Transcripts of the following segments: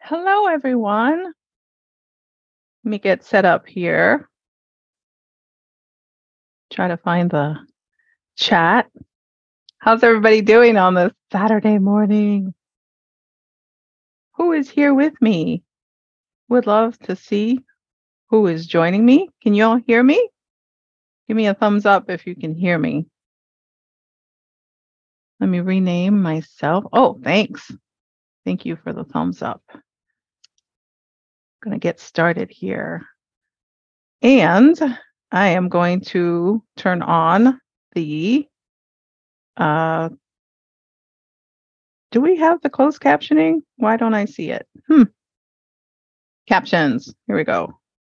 Hello, everyone. Let me get set up here. Try to find the chat. How's everybody doing on this Saturday morning? Who is here with me? Would love to see who is joining me. Can you all hear me? Give me a thumbs up if you can hear me. Let me rename myself. Oh, thanks. Thank you for the thumbs up. I'm going to get started here. And I am going to turn on the do we have the closed captioning? Why don't I see it? Captions. Here we go.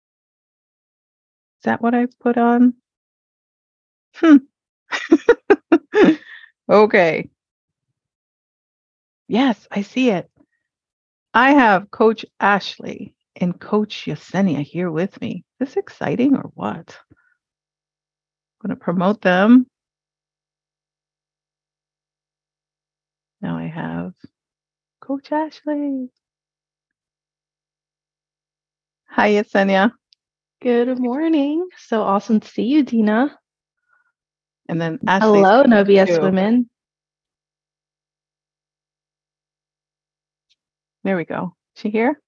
Is that what I put on? Okay. Yes, I see it. I have Coach Ashley and Coach Yesenia here with me. Is this exciting or what? I'm going to promote them. Now I have Coach Ashley. Hi, Yesenia. Good morning. So awesome to see you, Dina. And then Ashley. Hello, No BS Women. There we go. She here?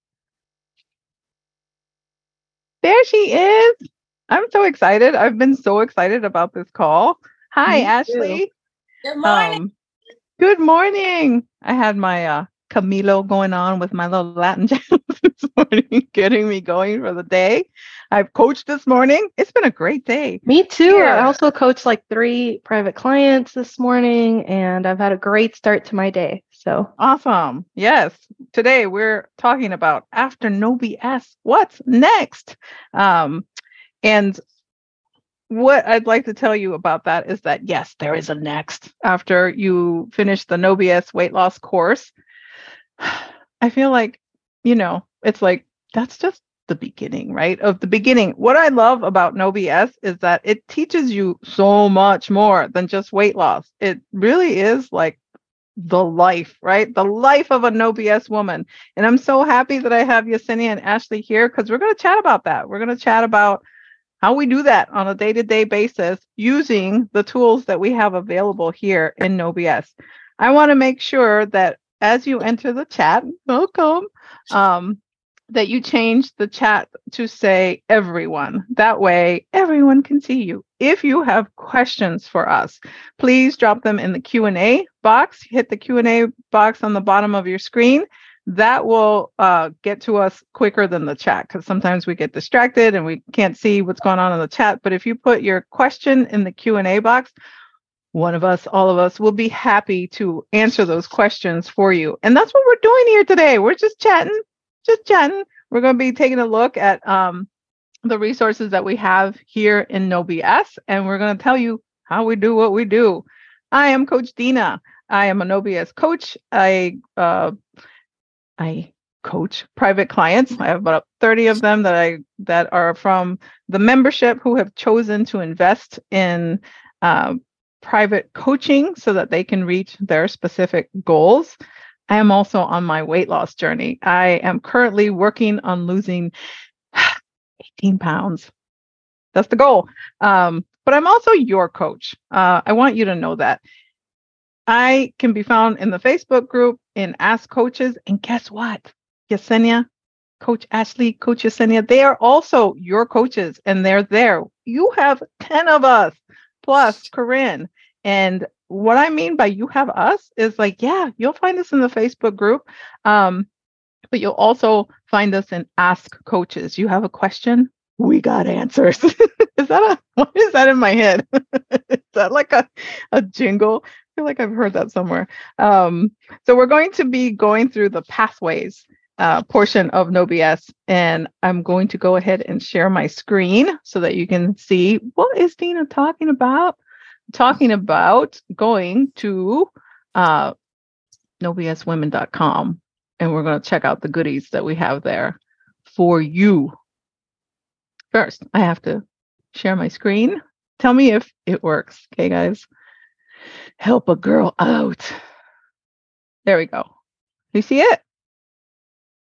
There she is. I'm so excited. I've been so excited about this call. Hi, Ashley. Good morning. Good morning. I had my Camilo going on with my little Latin jazz this morning, getting me going for the day. I've coached this morning. It's been a great day. Me too. Yeah. I also coached like 3 private clients this morning, and I've had a great start to my day. So awesome. Yes. Today we're talking about after No BS, what's next? And what I'd like to tell you about that is that, yes, there is a next. After you finish the No BS weight loss course, I feel like, it's like, that's just the beginning, right? Of the beginning. What I love about No BS is that it teaches you so much more than just weight loss. It really is like the life, right? The life of a No BS woman. And I'm so happy that I have Yesenia and Ashley here because we're going to chat about that. We're going to chat about how we do that on a day-to-day basis using the tools that we have available here in No BS. I want to make sure that as you enter the chat, welcome, that you change the chat to say everyone. That way, everyone can see you. If you have questions for us, please drop them in the Q&A box. Hit the Q&A box on the bottom of your screen. That will get to us quicker than the chat because sometimes we get distracted and we can't see what's going on in the chat. But if you put your question in the Q&A box, one of us, all of us, will be happy to answer those questions for you. And that's what we're doing here today. We're just chatting. We're going to be taking a look at the resources that we have here in No BS, and we're going to tell you how we do what we do. I am Coach Dina. I am a No BS coach. I coach private clients. I have about 30 of them that are from the membership who have chosen to invest in private coaching so that they can reach their specific goals. I am also on my weight loss journey. I am currently working on losing 18 pounds. That's the goal. But I'm also your coach. I want you to know that. I can be found in the Facebook group in Ask Coaches. And guess what? Yesenia, Coach Ashley, Coach Yesenia, they are also your coaches and they're there. You have 10 of us plus Corinne. And what I mean by you have us is like, yeah, you'll find us in the Facebook group. But you'll also find us in Ask Coaches. You have a question? We got answers. What is that in my head? Is that like a jingle? I feel like I've heard that somewhere. So we're going to be going through the pathways portion of No BS, and I'm going to go ahead and share my screen so that you can see what is Dina talking about. Talking about going to nobswomen.com, and we're going to check out the goodies that we have there for you. First, I have to share my screen. Tell me if it works. Okay, guys. Help a girl out. There we go. You see it?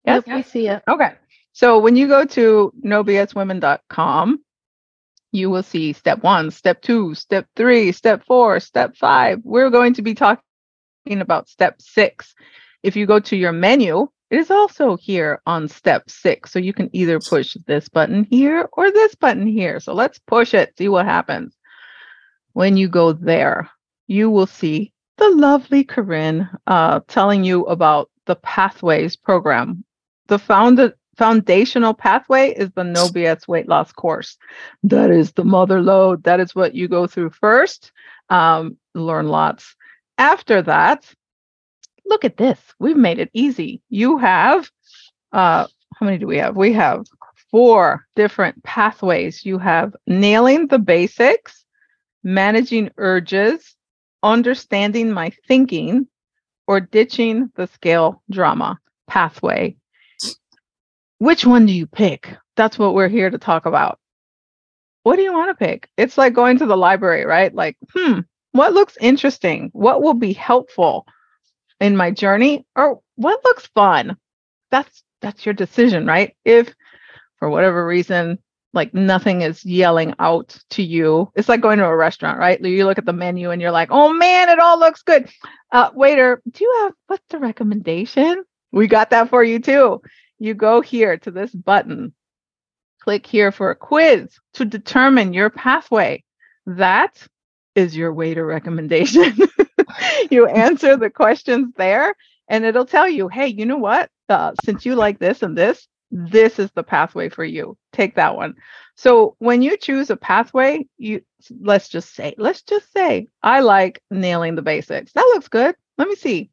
Yes? Yep, we see it. Okay. So when you go to nobswomen.com, you will see step 1, step 2, step 3, step 4, step 5. We're going to be talking about step 6. If you go to your menu, it is also here on step 6. So you can either push this button here or this button here. So let's push it, see what happens. When you go there, you will see the lovely Corinne telling you about the Pathways program. The foundational pathway is the No BS weight loss course. That is the mother load. That is what you go through first. Learn lots. After that, look at this. We've made it easy. You have, how many do we have? We have 4 different pathways. You have nailing the basics, managing urges, understanding my thinking, or ditching the scale drama pathway. Which one do you pick? That's what we're here to talk about. What do you want to pick? It's like going to the library, right? Like, what looks interesting? What will be helpful in my journey? Or what looks fun? That's your decision, right? If for whatever reason, like nothing is yelling out to you, it's like going to a restaurant, right? You look at the menu and you're like, oh man, it all looks good. Waiter, what's the recommendation? We got that for you too. You go here to this button, click here for a quiz to determine your pathway. That is your waiter recommendation. You answer the questions there and it'll tell you, hey, you know what? Since you like this and this is the pathway for you. Take that one. So when you choose a pathway, let's just say, I like nailing the basics. That looks good. Let me see.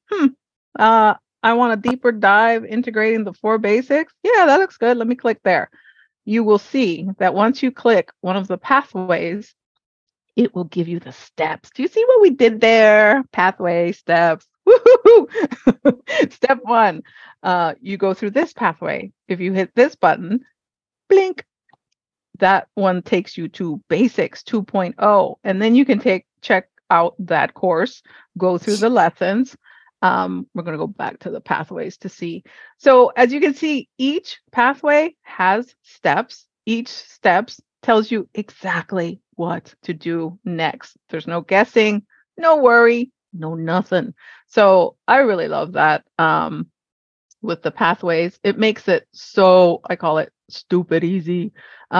I want a deeper dive integrating the 4 basics. Yeah, that looks good. Let me click there. You will see that once you click one of the pathways, it will give you the steps. Do you see what we did there? Pathway steps. Woo-hoo-hoo. Step 1, you go through this pathway. If you hit this button, blink, that one takes you to Basics 2.0. And then you can check out that course, go through the lessons. We're going to go back to the pathways to see. So as you can see, each pathway has steps. Each steps tells you exactly what to do next. There's no guessing, no worry, no nothing. So I really love that with the pathways. It makes it so, I call it stupid easy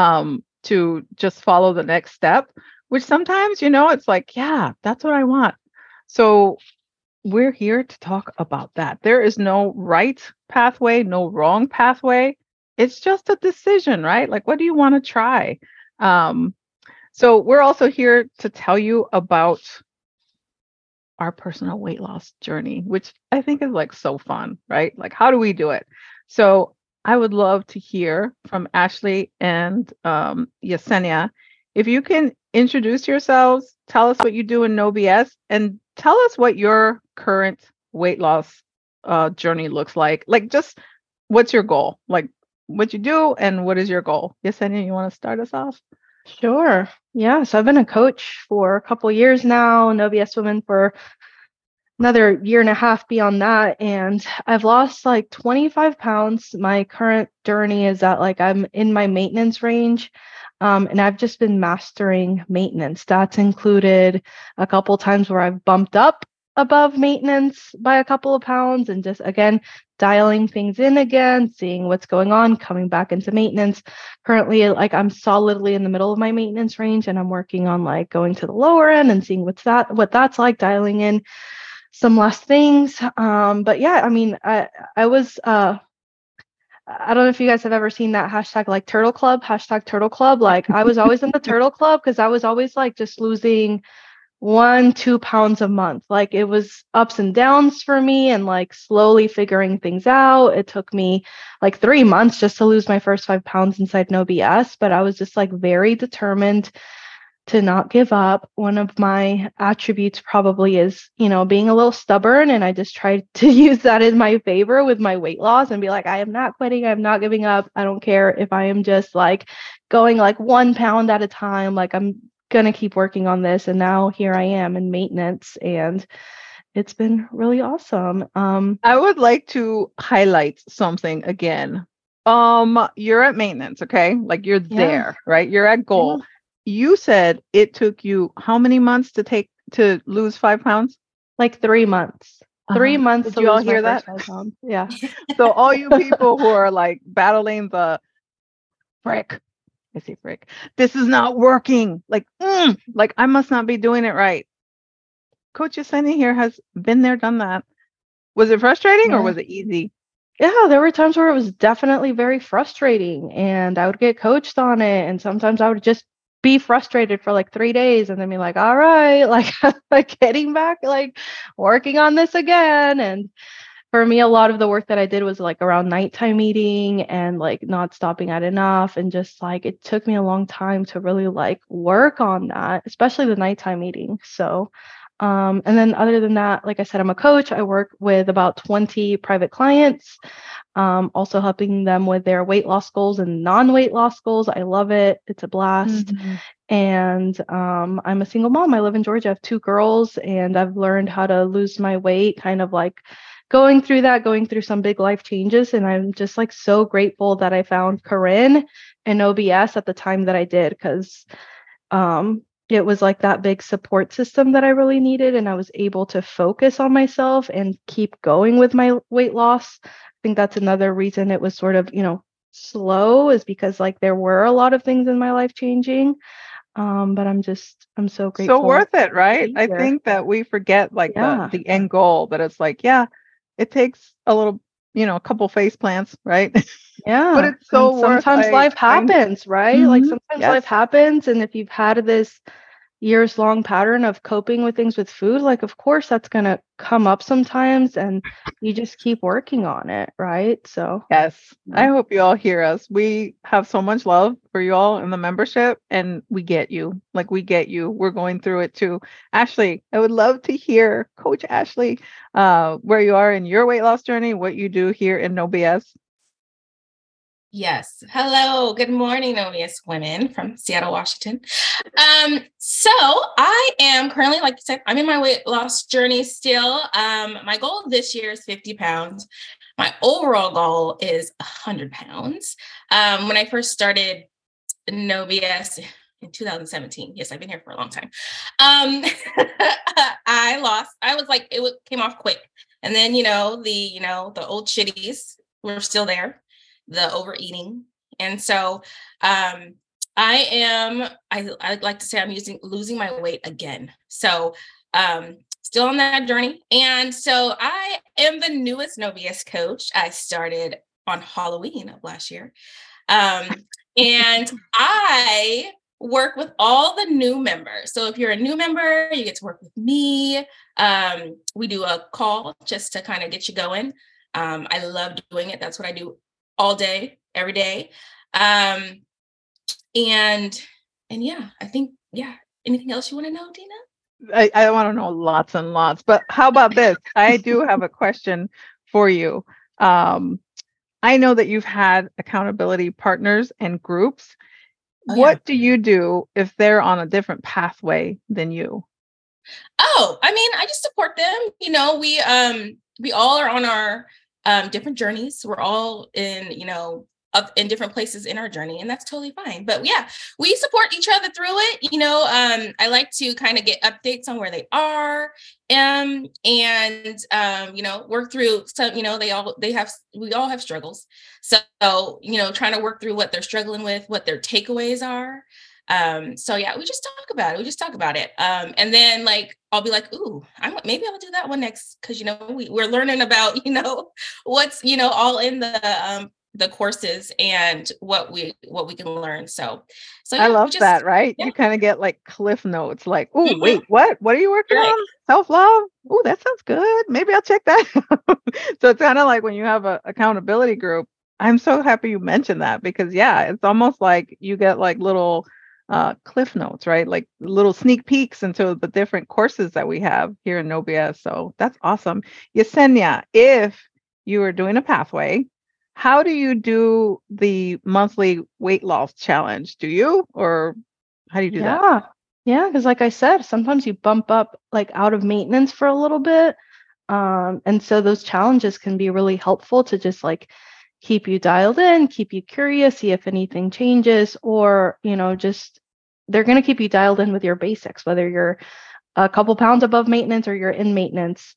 to just follow the next step, which sometimes, it's like, yeah, that's what I want. So we're here to talk about that. There is no right pathway, no wrong pathway. It's just a decision, right? Like, what do you want to try? So we're also here to tell you about our personal weight loss journey, which I think is like so fun, right? Like, how do we do it? So I would love to hear from Ashley and Yesenia. If you can introduce yourselves, tell us what you do in No BS, and tell us what your current weight loss journey looks like. Like, just what's your goal? Like, what you do and what is your goal? Yesenia, you want to start us off? Sure. Yeah. So I've been a coach for a couple years now, No BS Women for another year and a half beyond that. And I've lost like 25 pounds. My current journey is that like I'm in my maintenance range. And I've just been mastering maintenance. That's included a couple times where I've bumped up above maintenance by a couple of pounds and just, again, dialing things in again, seeing what's going on, coming back into maintenance. Currently, like I'm solidly in the middle of my maintenance range and I'm working on like going to the lower end and seeing what that's like, dialing in some less things. But yeah, I mean, I was, I don't know if you guys have ever seen that hashtag like Turtle Club, hashtag Turtle Club. Like I was always in the Turtle Club because I was always like just losing 1-2 pounds a month. Like it was ups and downs for me and like slowly figuring things out. It took me like 3 months just to lose my first 5 pounds inside No BS, but I was just like very determined to not give up. One of my attributes probably is, being a little stubborn. And I just tried to use that in my favor with my weight loss and be like, I am not quitting. I'm not giving up. I don't care if I am just like going like 1 pound at a time. Like I'm going to keep working on this. And now here I am in maintenance. And it's been really awesome. I would like to highlight something again. You're at maintenance, okay? Like you're Yeah, there, right? You're at yeah, goal. You said it took you how many months to lose 5 pounds? like 3 months. 3 months Did to you all lose my hear that? first 5 pounds. Yeah. So all you people who are like battling the frick, I say frick, this is not working. Like I must not be doing it right. Coach Yesenia here has been there, done that. Was it frustrating or Yeah. was it easy? Yeah, there were times where it was definitely very frustrating and I would get coached on it. And sometimes I would just be frustrated for like 3 days and then be like, all right, like, like getting back, like working on this again. And for me, a lot of the work that I did was like around nighttime eating and like not stopping at enough. And just like it took me a long time to really like work on that, especially the nighttime eating. So, and then other than that, like I said, I'm a coach. I work with about 20 private clients, also helping them with their weight loss goals and non-weight loss goals. I love it. It's a blast. Mhm. And I'm a single mom. I live in Georgia. I have 2 girls, and I've learned how to lose my weight, kind of like going through some big life changes. And I'm just like so grateful that I found Corinne and OBS at the time that I did, because it was like that big support system that I really needed. And I was able to focus on myself and keep going with my weight loss. I think that's another reason it was sort of, slow, is because like there were a lot of things in my life changing. But I'm so So grateful worth it, to right? be I here. think that we forget like the Yeah. the end goal, but it's like, yeah, it takes a little, a couple face plants, right? But Yeah. it's And so worth sometimes life happens, right? Like sometimes yes. life happens. And if you've had this years long pattern of coping with things with food, like of course that's going to come up sometimes and you just keep working on it, right? So, Yes. I yeah. hope you all hear us. We have so much love for you all in the membership and we get you. Like we get you. We're going through it too. Ashley, I would love to hear Coach Ashley, where you are in your weight loss journey, what you do here in No BS. Yes. Hello. Good morning, OBS women from Seattle, Washington. So I am currently, like you said, I'm in my weight loss journey still. My goal this year is 50 pounds. My overall goal is 100 pounds. When I first started No BS in 2017, yes, I've been here for a long time. I was like, came off quick. And then, the old shitties were still there, the overeating. And so I like to say I'm losing my weight again. So still on that journey. And so I am the newest No BS coach. I started on Halloween of last year. And I work with all the new members. So if you're a new member, you get to work with me. We do a call just to kind of get you going. I love doing it. That's what I do all day, every day. And yeah, I think, yeah. Anything else you want to know, Dina? I want to know lots and lots, but how about this? I do have a question for you. Um, I know that you've had accountability partners and groups. Oh, yeah. What do you do if they're on a different pathway than you? Oh, I mean, I just support them. We all are on our different journeys. We're all in, up in different places in our journey, and that's totally fine. But yeah, we support each other through it. I like to kind of get updates on where they are, and work through some. We all have struggles. So trying to work through what they're struggling with, what their takeaways are. So yeah, we just talk about it. And then like, I'll be like, ooh, maybe I'll do that one next. Cause we're learning about, what's, all in the courses and what we can learn. So I yeah, love that, right? yeah. You kind of get like cliff notes, like, oh, Mhm. wait, what? What are you working Right. on? Self-love? Oh, that sounds good. Maybe I'll check that out. So it's kind of like when you have a accountability group. I'm so happy you mentioned that because yeah, it's almost like you get like little cliff notes, right? Like little sneak peeks into the different courses that we have here in Nobia. So that's awesome. Yesenia, if you were doing a pathway, how do you do the monthly weight loss challenge? Do you, or how do you do that? Yeah. Yeah, because like I said, sometimes you bump up like out of maintenance for a little bit. And so those challenges can be really helpful to just like keep you dialed in, keep you curious, see if anything changes, or, just they're going to keep you dialed in with your basics, whether you're a couple pounds above maintenance or you're in maintenance.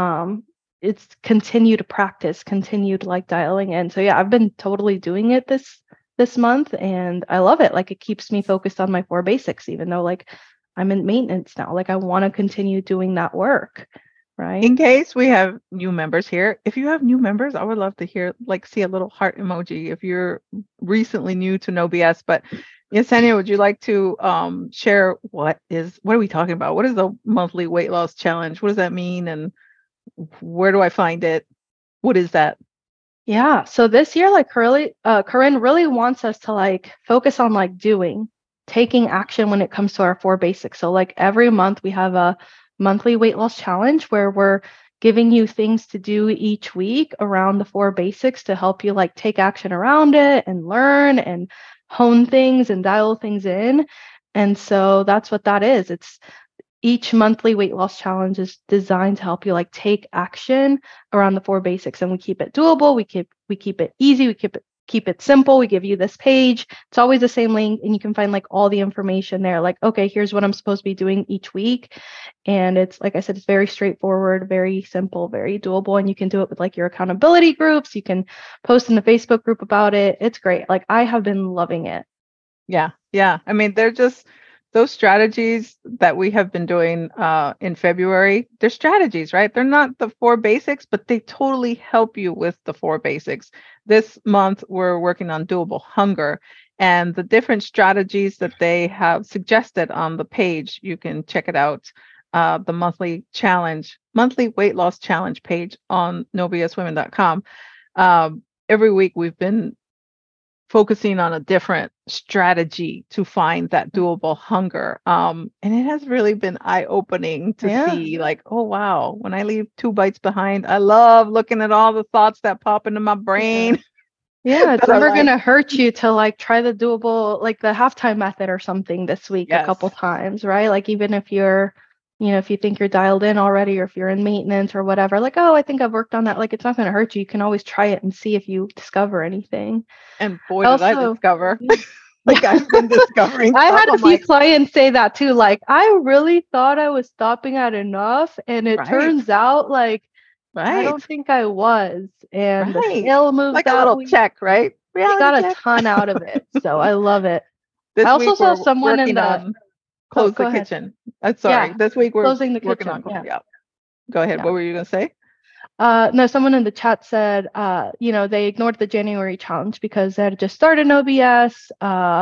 It's continued practice, continued like dialing in. So yeah, I've been totally doing it this month and I love it. Like it keeps me focused on my 4 basics, even though like I'm in maintenance now. Like I want to continue doing that work. Right. In case we have new members here, if you have new members, I would love to see a little heart emoji if you're recently new to No BS. But Yesenia, would you like to share what are we talking about? What is the monthly weight loss challenge? What does that mean? And where do I find it? What is that? Yeah. So this year, like Corinne really wants us to like focus on like taking action when it comes to our 4 basics. So like every month we have a monthly weight loss challenge where we're giving you things to do each week around the 4 basics to help you like take action around it and learn and hone things and dial things in. And so that's what that is. It's each monthly weight loss challenge is designed to help you like take action around the 4 basics, and we keep it doable. We keep it easy. We keep it simple. We give you this page. It's always the same link, and you can find like all the information there. Like, okay, here's what I'm supposed to be doing each week, and it's like I said, it's very straightforward, very simple, very doable, and you can do it with like your accountability groups. You can post in the Facebook group about it. It's great. Like I have been loving it. Yeah. I mean, they're just those strategies that we have been doing in February. They're strategies, right? They're not the 4 basics, but they totally help you with the 4 basics. This month, we're working on doable hunger, and the different strategies that they have suggested on the page. You can check it out. The monthly weight loss challenge page on nobswomen.com. Every week we've been focusing on a different strategy to find that doable hunger. And it has really been eye-opening to see like, oh, wow, when I leave 2 bites behind, I love looking at all the thoughts that pop into my brain. Yeah, it's never going to hurt you to like try the doable, like the halftime method or something this week a couple times, right? Like even if you're, if you think you're dialed in already, or if you're in maintenance or whatever, like, oh, I think I've worked on that. Like, it's not going to hurt you. You can always try it and see if you discover anything. And boy, did I discover. Like I've been discovering. I had a few clients say that too. Like, I really thought I was stopping at enough. And it turns out like, I don't think I was. And the scale moved like a little check, right? We got a ton out of it. So I love it. I also saw someone in the Close the kitchen. Sorry. This week we're closing the working kitchen. on Go ahead. What were you going to say? No, someone in the chat said, they ignored the January challenge because they had just started No BS.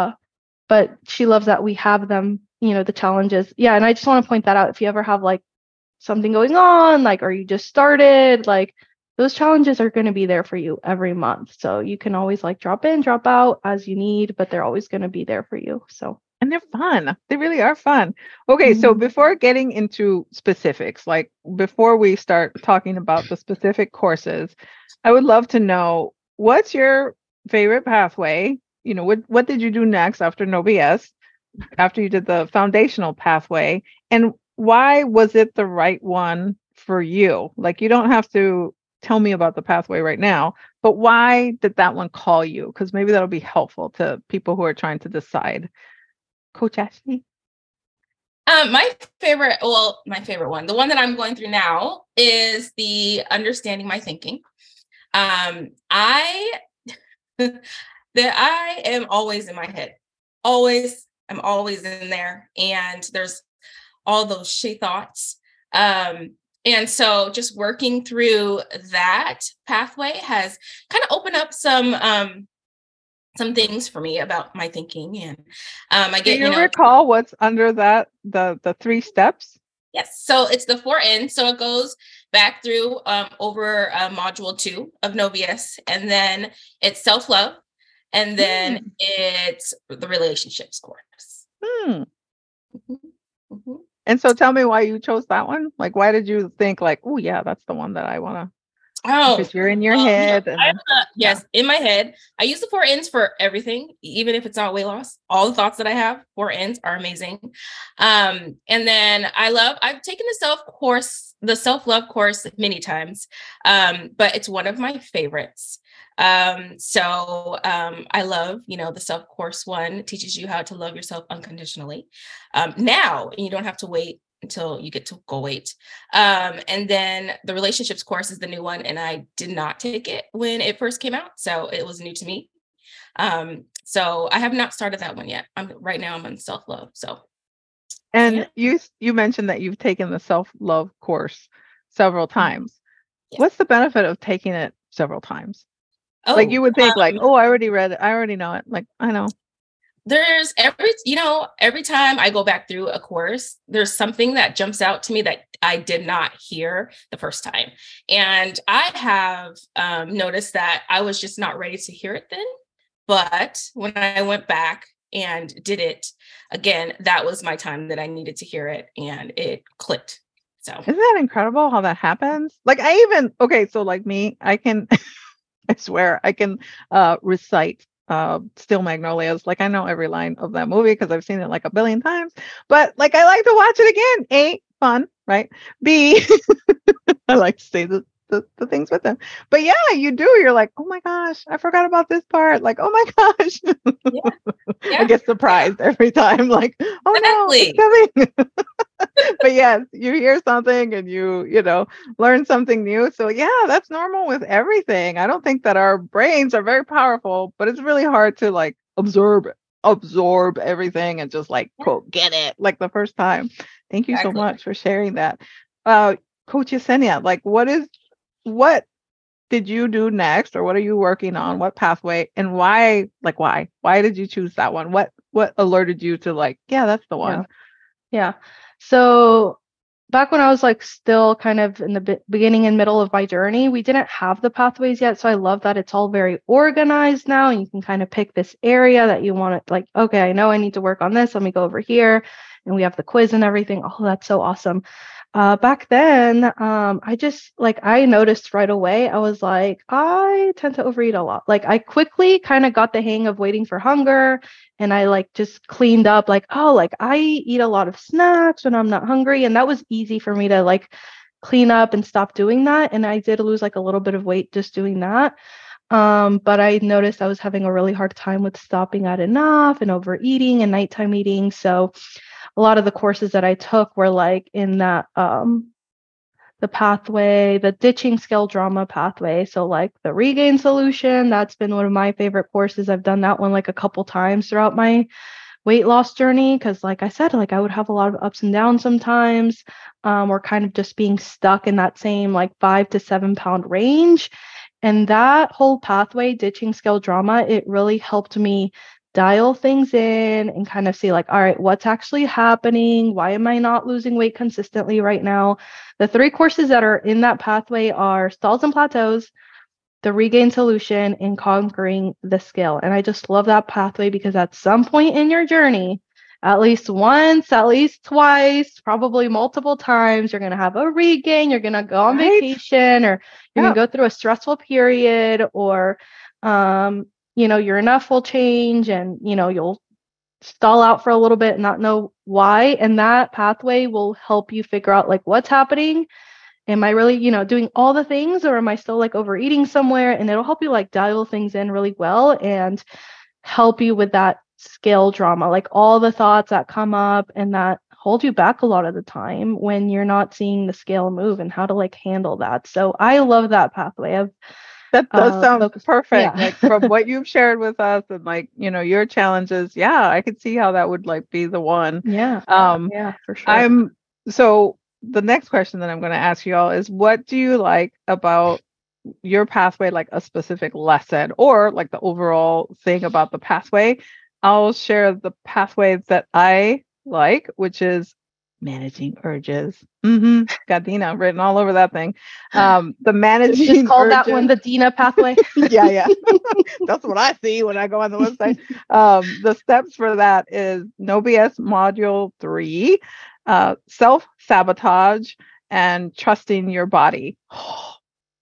But she loves that we have them, the challenges. Yeah. And I just want to point that out. If you ever have like something going on, like, or you just started, like those challenges are going to be there for you every month. So you can always like drop in, drop out as you need, but they're always going to be there for you. So. And they're fun. They really are fun. Okay, so before getting into specifics, like before we start talking about the specific courses, I would love to know, what's your favorite pathway? What did you do next after No BS, after you did the foundational pathway? And why was it the right one for you? Like, you don't have to tell me about the pathway right now, but why did that one call you? Because maybe that'll be helpful to people who are trying to decide. Coach Ashley? My favorite one, the one that I'm going through now, is the Understanding My Thinking. I am always in my head. I'm always in there. And there's all those shitty thoughts. And so just working through that pathway has kind of opened up some things for me about my thinking, and I get. Do you recall what's under that, the 3 steps? Yes, so it's the 4 N. So it goes back through over module 2 of No BS, and then it's self-love, and then it's the relationships course. And so tell me why you chose that one. Like, why did you think like, oh yeah, that's the one that I want to? Oh, because you're in your head. And yes, in my head. I use the 4Ns for everything, even if it's not weight loss. All the thoughts that I have, 4Ns are amazing. And then I've taken the self-love course many times, but it's one of my favorites. I love, the self course one. It teaches you how to love yourself unconditionally. Now, and you don't have to wait until you get to goal weight. And then the relationships course is the new one. And I did not take it when it first came out. So it was new to me. So I have not started that one yet. Right now I'm on self-love. And you mentioned that you've taken the self-love course several times. Yes. What's the benefit of taking it several times? Like you would think I already read it. I already know it. Like, I know. There's every time I go back through a course, there's something that jumps out to me that I did not hear the first time. And I have noticed that I was just not ready to hear it then. But when I went back and did it again, that was my time that I needed to hear it, and it clicked. So isn't that incredible how that happens? Like so like me, I can, I swear I can recite Steel Magnolias. Like I know every line of that movie because I've seen it like a billion times, but like I like to watch it again. A, fun, right? B, I like to say the things with them. But yeah, you do. You're like, oh my gosh, I forgot about this part. Like, oh my gosh. Yeah. I get surprised every time. Like, oh no, it's coming. But yes, you hear something and you learn something new. So yeah, that's normal with everything. I don't think that our brains are very powerful, but it's really hard to like absorb everything and just like quote get it like the first time. Thank you so much for sharing that. Coach Yesenia, like what did you do next, or what are you working on? What pathway, and why? Like why did you choose that one? What alerted you to like, yeah, that's the one? Yeah. So back when I was like still kind of in the beginning and middle of my journey, we didn't have the pathways yet. So I love that it's all very organized now, and you can kind of pick this area that you want to, like, okay, I know I need to work on this. Let me go over here. And we have the quiz and everything. Oh, that's so awesome. Back then, I noticed right away, I was like, I tend to overeat a lot. Like I quickly kind of got the hang of waiting for hunger, and I like just cleaned up like, oh, like I eat a lot of snacks when I'm not hungry. And that was easy for me to like clean up and stop doing that. And I did lose like a little bit of weight just doing that. But I noticed I was having a really hard time with stopping at enough and overeating and nighttime eating. So a lot of the courses that I took were like in that the pathway, the ditching scale drama pathway. So like the regain solution, that's been one of my favorite courses. I've done that one like a couple times throughout my weight loss journey, because like I said, like I would have a lot of ups and downs sometimes, or kind of just being stuck in that same like 5 to 7 pound range. And that whole pathway, ditching scale drama, it really helped me dial things in and kind of see like, all right, what's actually happening? Why am I not losing weight consistently right now? The 3 courses that are in that pathway are Stalls and Plateaus, the Regain Solution, and Conquering the Scale. And I just love that pathway because at some point in your journey, at least once, at least twice, probably multiple times, you're going to have a regain, you're going to go on vacation, or you're going to go through a stressful period, or your enough will change, and you'll stall out for a little bit and not know why. And that pathway will help you figure out like what's happening. Am I really, doing all the things, or am I still like overeating somewhere? And it'll help you like dial things in really well and help you with that scale drama, like all the thoughts that come up and that hold you back a lot of the time when you're not seeing the scale move, and how to like handle that. So I love that pathway. That does sound perfect. Yeah. Like from what you've shared with us and like, your challenges. Yeah, I could see how that would like be the one. Yeah. Yeah, for sure. So the next question that I'm going to ask you all is, what do you like about your pathway, like a specific lesson or like the overall thing about the pathway? I'll share the pathway that I like, which is managing urges. Got Dina written all over that thing. The managing just call urges. That one the Dina pathway. Yeah. That's what I see when I go on the website. The steps for that is No BS module 3, self-sabotage, and trusting your body.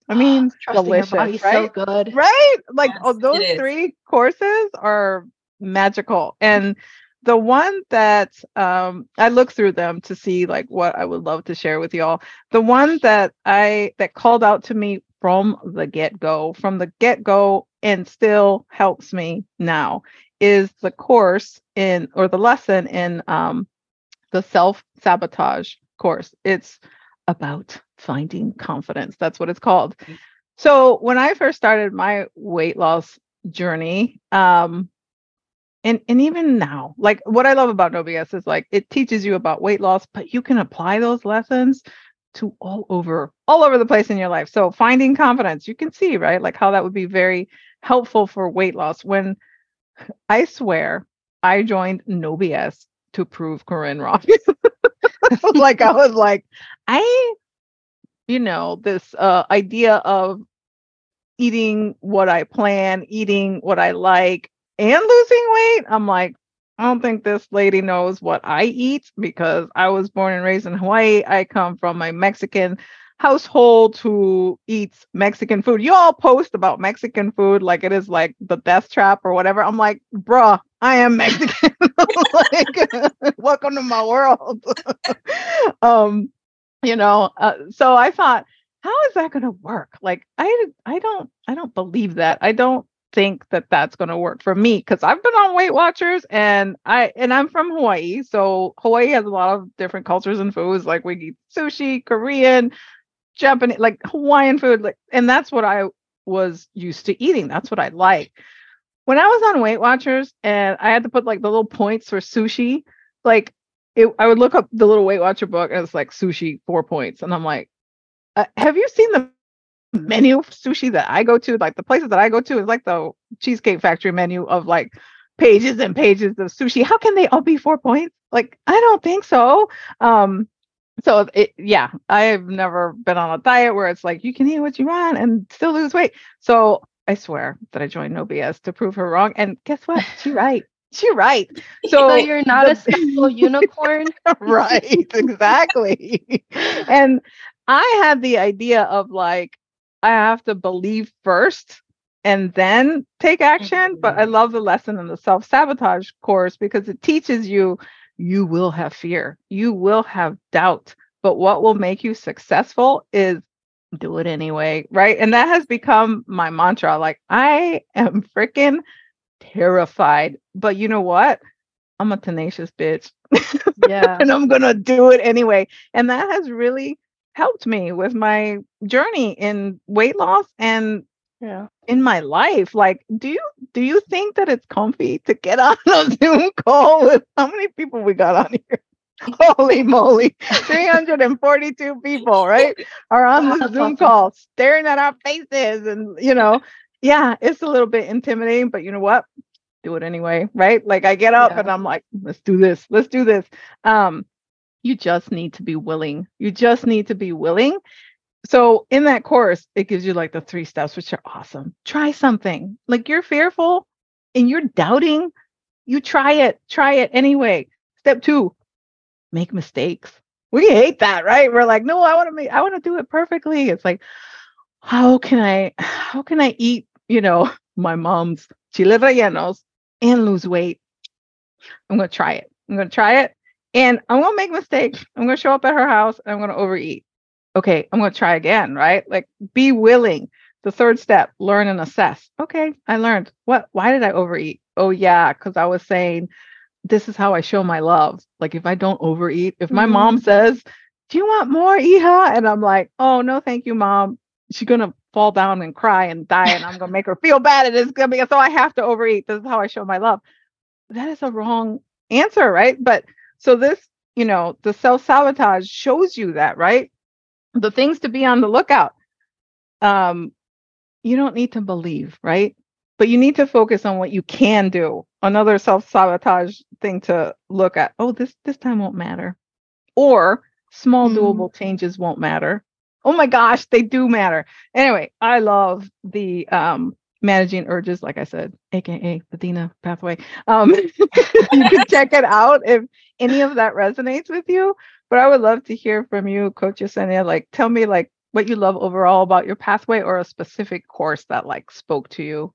I mean, Trusting your delicious, body right? so good. Right? Like Yes, those it is. 3 courses are magical. And the one that I look through them to see like what I would love to share with y'all. The one that called out to me from the get-go, and still helps me now is the course or the lesson in the self-sabotage course. It's about finding confidence. That's what it's called. So when I first started my weight loss journey, and even now, like what I love about No BS is like it teaches you about weight loss, but you can apply those lessons to all over the place in your life. So finding confidence, you can see, right? Like how that would be very helpful for weight loss. When I swear I joined No BS to prove Corinne wrong. Like I was like, this idea of eating what I plan, eating what I like, and losing weight. I'm like, I don't think this lady knows what I eat because I was born and raised in Hawaii. I come from a Mexican household who eats Mexican food. You all post about Mexican food like it is like the death trap or whatever. I'm like, bruh, I am Mexican. Like, welcome to my world. So I thought, how is that going to work? Like, I don't believe that. I don't think that that's going to work for me because I've been on Weight Watchers and I'm from Hawaii. So Hawaii has a lot of different cultures and foods. Like we eat sushi, Korean, Japanese, like Hawaiian food. Like, and that's what I was used to eating. That's what I like. When I was on Weight Watchers and I had to put like the little points for sushi, like I would look up the little Weight Watcher book and it's like sushi 4 points. And I'm like, have you seen the menu of sushi that I go to? Like the places that I go to is like the Cheesecake Factory menu of like pages and pages of sushi. How can they all be 4 points? Like, I don't think so. I've never been on a diet where it's like you can eat what you want and still lose weight. So I swear that I joined No BS to prove her wrong. And guess what? She's right. She's right. So you're not a special unicorn. Right, exactly. And I had the idea of like, I have to believe first and then take action. But I love the lesson in the self-sabotage course because it teaches you will have fear, you will have doubt. But what will make you successful is do it anyway. Right. And that has become my mantra. Like, I am freaking terrified. But you know what? I'm a tenacious bitch. Yeah. And I'm going to do it anyway. And that has really helped me with my journey in weight loss and in my life. Like, do you think that it's comfy to get on a Zoom call with how many people we got on here? Holy moly, 342 people, right? Are on this Zoom call staring at our faces. And, yeah, it's a little bit intimidating, but you know what? Do it anyway, right? Like I get up and I'm like, let's do this. You just need to be willing. So in that course, it gives you like the 3 steps, which are awesome. Try something. Like you're fearful and you're doubting, you try it anyway. Step 2, make mistakes. We hate that, right? We're like, no, I want to do it perfectly. It's like, how can I eat, my mom's chile rellenos and lose weight? I'm going to try it. And I'm going to make mistakes. I'm going to show up at her house and I'm going to overeat. Okay, I'm going to try again, right? Like be willing. The 3rd step, learn and assess. Okay, I learned. Why did I overeat? Oh yeah, because I was saying this is how I show my love. Like if I don't overeat, if my mom says, do you want more, Iha? And I'm like, oh no, thank you, Mom. She's going to fall down and cry and die and I'm going to make her feel bad. And it's going to be, so I have to overeat. This is how I show my love. That is a wrong answer, right? But so this, the self-sabotage shows you that, right? The things to be on the lookout. You don't need to believe, right? But you need to focus on what you can do. Another self-sabotage thing to look at. Oh, this time won't matter. Or small doable changes won't matter. Oh my gosh, they do matter. Anyway, I love the Managing Urges, like I said, aka Athena Pathway. You can check it out if any of that resonates with you. But I would love to hear from you, Coach Yesenia. Like, tell me, like, what you love overall about your pathway, or a specific course that like spoke to you?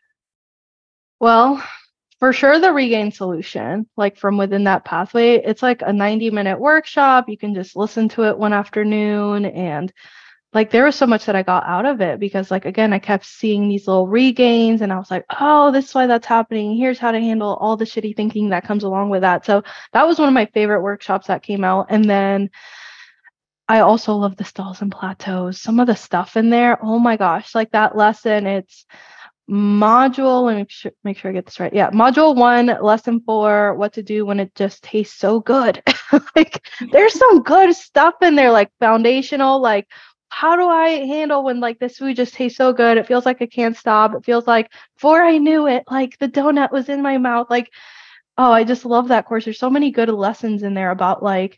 Well, for sure, the Regain Solution, like from within that pathway, it's like a 90-minute workshop. You can just listen to it one afternoon. And like there was so much that I got out of it because, like, again, I kept seeing these little regains and I was like, oh, this is why that's happening. Here's how to handle all the shitty thinking that comes along with that. So that was one of my favorite workshops that came out. And then I also love the Stalls and Plateaus. Some of the stuff in there, oh my gosh, like that lesson, it's module, let me make sure I get this right. Yeah, module 1, lesson 4, what to do when it just tastes so good. Like there's some good stuff in there, like foundational, like how do I handle when like this food just tastes so good? It feels like I can't stop. It feels like before I knew it, like the donut was in my mouth. Like, oh, I just love that course. There's so many good lessons in there about like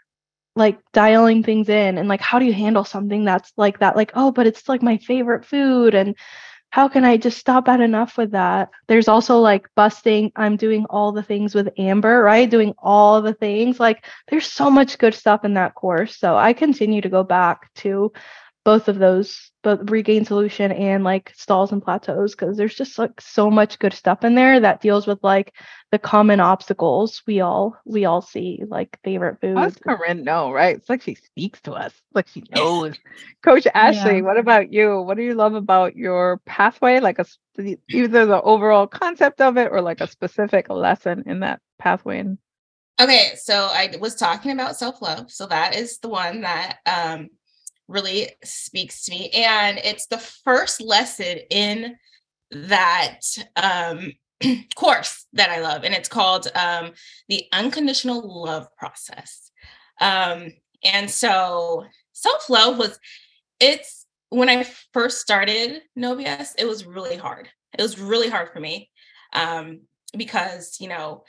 dialing things in and like how do you handle something that's like that, like, oh, but it's like my favorite food, and how can I just stop at enough with that? There's also like busting. I'm doing all the things with Amber, right? Doing all the things. Like there's so much good stuff in that course. So I continue to go back to both of those, both Regain Solution and like Stalls and Plateaus, because there's just like so much good stuff in there that deals with like the common obstacles we all see, like favorite food. How does Corinne know, right? It's like she speaks to us, like she knows. Coach Ashley, what about you? What do you love about your pathway? Like either the overall concept of it or like a specific lesson in that pathway? Okay, so I was talking about self-love. So that is the one that really speaks to me. And it's the first lesson in that course that I love. And it's called the Unconditional Love Process. And so self-love it's when I first started No BS, it was really hard. It was really hard for me because,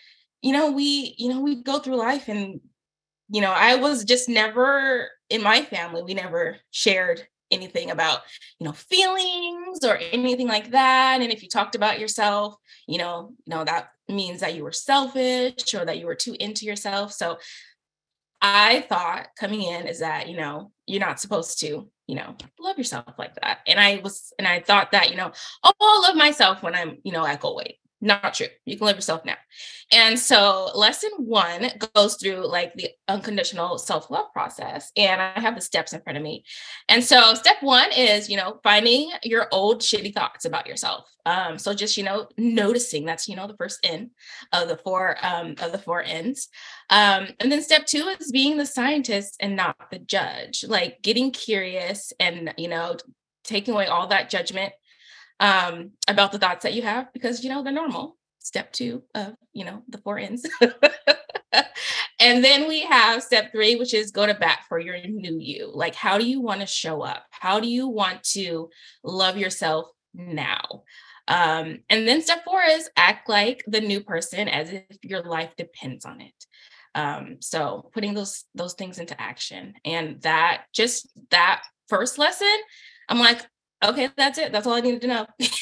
we go through life and, I was just never in my family. We never shared anything about, feelings or anything like that. And if you talked about yourself, that means that you were selfish or that you were too into yourself. So I thought coming in is that, you're not supposed to, love yourself like that. And I thought that, I'll love myself when I'm, at goal weight. Not true. You can love yourself now. And so lesson 1 goes through like the unconditional self-love process. And I have the steps in front of me. And so step 1 is, finding your old shitty thoughts about yourself. So just, noticing that's, the first N of the four N's. And then step 2 is being the scientist and not the judge, like getting curious and, taking away all that judgment about the thoughts that you have, because they're normal. Step 2 of the 4 N's. And then we have step 3, which is go to bat for your new you. Like, how do you want to show up? How do you want to love yourself now? And then step 4 is act like the new person as if your life depends on it. So putting those things into action. And that first lesson, I'm like, okay, that's it. That's all I needed to know.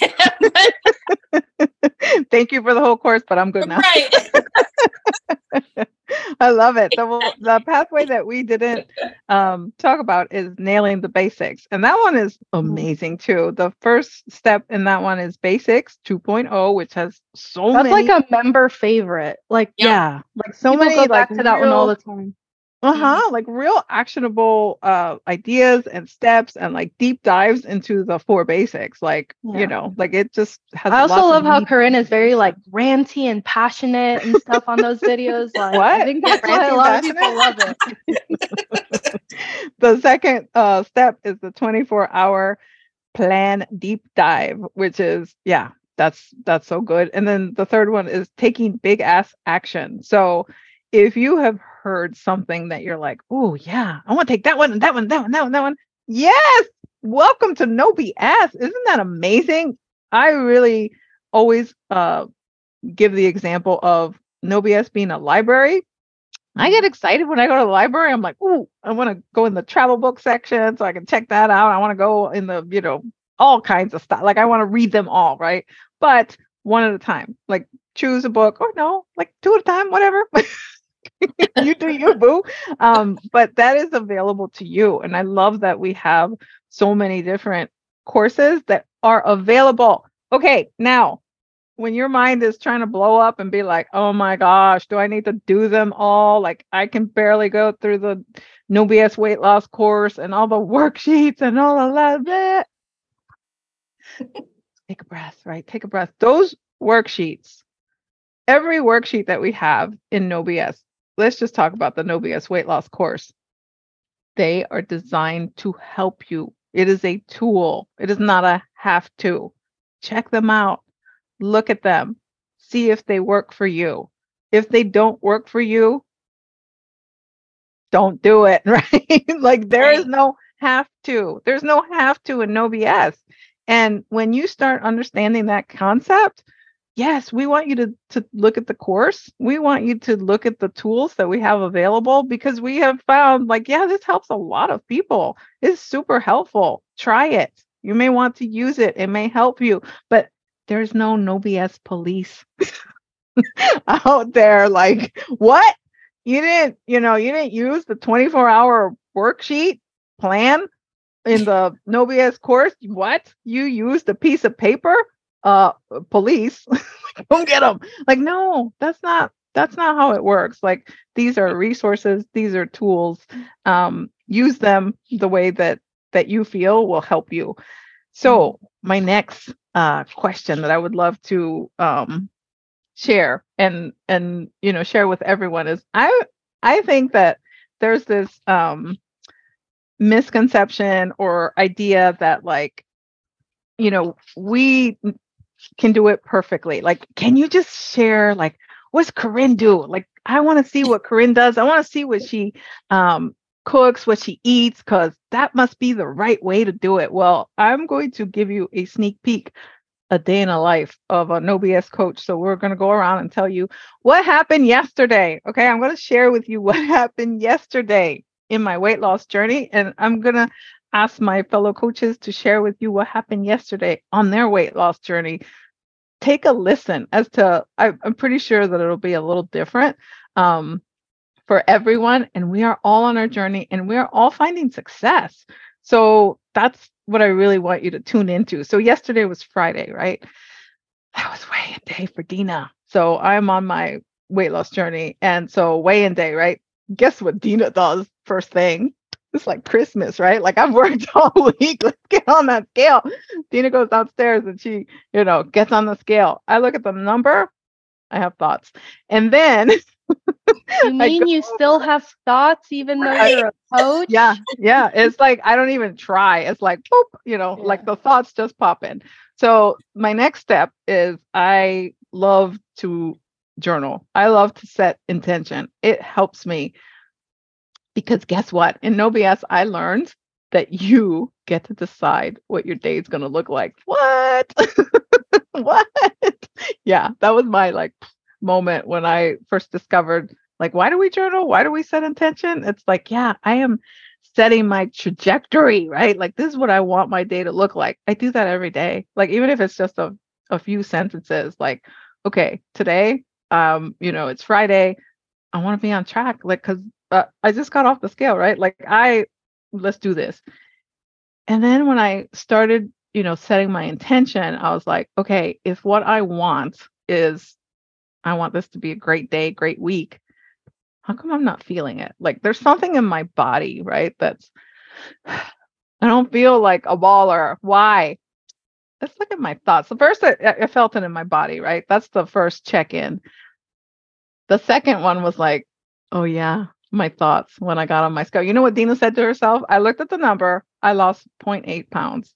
Thank you for the whole course, but I'm good now. Right. I love it. The pathway that we didn't talk about is nailing the basics. And that one is amazing too. The first step in that one is Basics 2.0, which has That's like a member favorite. Like, yeah, like so people many go back to that one all the time. Like real actionable ideas and steps and like deep dives into the 4 basics. Like, like it just has. I also love how Corinne is very like ranty and passionate and stuff on those videos. Like, what? I think that's why a lot of people love it. The second step is the 24-hour plan deep dive, which is, that's so good. And then the third one is taking big ass action. So if you have heard something that you're like, oh yeah, I want to take that one and that one, that one. Yes. Welcome to No BS. Isn't that amazing? I really always give the example of No BS being a library. I get excited when I go to the library. I'm like, ooh, I want to go in the travel book section so I can check that out. I want to go in the, all kinds of stuff. Like I want to read them all, right? But one at a time. Like choose a book, or no, like 2 at a time, whatever. You do you, boo. But that is available to you. And I love that we have so many different courses that are available. Okay, now when your mind is trying to blow up and be like, oh my gosh, do I need to do them all? Like I can barely go through the No BS weight loss course and all the worksheets and all of that. Take a breath, right? Take a breath. Those worksheets, every worksheet that we have in No BS, let's just talk about the No BS weight loss course. They are designed to help you. It is a tool. It is not a have to. Check them out. Look at them. See if they work for you. If they don't work for you, don't do it, right? Like there is no have to. There's no have to in No BS. And when you start understanding that concept, yes, we want you to look at the course. We want you to look at the tools that we have available because we have found like, yeah, this helps a lot of people. It's super helpful. Try it. You may want to use it. It may help you, but there's no BS police out there. Like, what? You didn't use the 24-hour worksheet plan in the No BS course. What? You used a piece of paper? Police, don't get them. Like, no, that's not how it works. Like, these are resources, these are tools. Use them the way that you feel will help you. So my next question that I would love to share and share with everyone is I think that there's this misconception or idea that like, we can do it perfectly. Like, can you just share like what's Corinne do? Like, I want to see what Corinne does. I want to see what she cooks, what she eats, because that must be the right way to do it. Well, I'm going to give you a sneak peek, a day in a life of a No BS coach. So we're going to go around and tell you what happened yesterday. Okay, I'm going to share with you what happened yesterday in my weight loss journey, and I'm going to ask my fellow coaches to share with you what happened yesterday on their weight loss journey. Take a listen as to, I'm pretty sure that it'll be a little different for everyone. And we are all on our journey and we are all finding success. So that's what I really want you to tune into. So yesterday was Friday, right? That was weigh-in day for Dina. So I'm on my weight loss journey. And so weigh-in day, right? Guess what Dina does first thing? It's like Christmas, right? Like I've worked all week. Let's get on that scale. Dina goes downstairs and she, gets on the scale. I look at the number. I have thoughts. And then you mean you still have thoughts even though you're a coach? Yeah. It's like I don't even try. It's like boop, like the thoughts just pop in. So my next step is I love to journal. I love to set intention. It helps me. Because guess what? In No BS, I learned that you get to decide what your day is going to look like. What? What? Yeah, that was my like moment when I first discovered, like, why do we journal? Why do we set intention? It's like, yeah, I am setting my trajectory, right? Like, this is what I want my day to look like. I do that every day. Like, even if it's just a few sentences, like, okay, today, it's Friday. I want to be on track. Like, because I just got off the scale, right? Like let's do this. And then when I started, setting my intention, I was like, okay, if what I want is, I want this to be a great day, great week, how come I'm not feeling it? Like there's something in my body, right? I don't feel like a baller. Why? Let's look at my thoughts. The first, I felt it in my body, right? That's the first check-in. The second one was like, oh yeah, my thoughts when I got on my scale. You know what Dina said to herself? I looked at the number. I lost 0.8 pounds.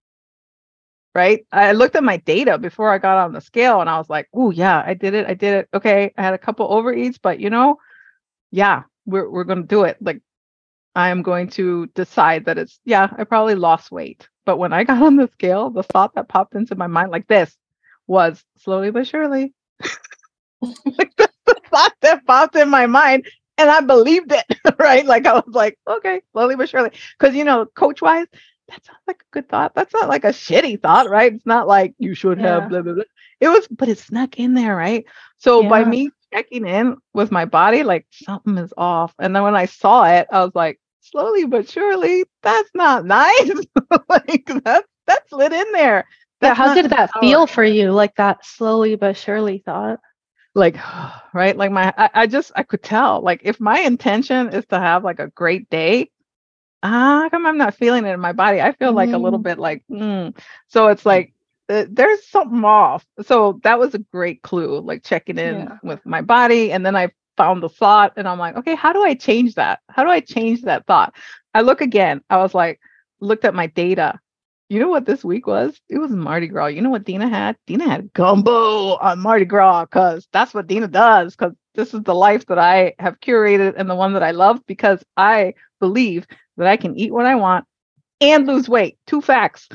Right? I looked at my data before I got on the scale and I was like, oh yeah, I did it. Okay. I had a couple overeats, but yeah, we're going to do it. Like I am going to decide that I probably lost weight. But when I got on the scale, the thought that popped into my mind like this was slowly but surely. Like that's the thought that popped in my mind. And I believed it, right? Like I was like, okay, slowly but surely. Because, coach wise, that sounds like a good thought. That's not like a shitty thought, right? It's not like you should have blah, blah, blah. But it snuck in there, right? So by me checking in with my body, like something is off. And then when I saw it, I was like, slowly but surely, that's not nice. Like that's lit in there. Yeah, That's how not did that empowering. feel for you? Like that slowly but surely thought? Like, right? Like I could tell. Like if my intention is to have like a great day, how come I'm not feeling it in my body? I feel like a little Mm, bit like, So it's like there's something off. So that was a great clue, like checking in yeah. with my body. And then I found the thought and I'm like, okay, how do I change that? How do I change that thought? I look again. I was like, looked at my data. You know what this week was? It was Mardi Gras. You know what Dina had? Dina had gumbo on Mardi Gras because that's what Dina does. Because this is the life that I have curated and the one that I love because I believe that I can eat what I want and lose weight. Two facts.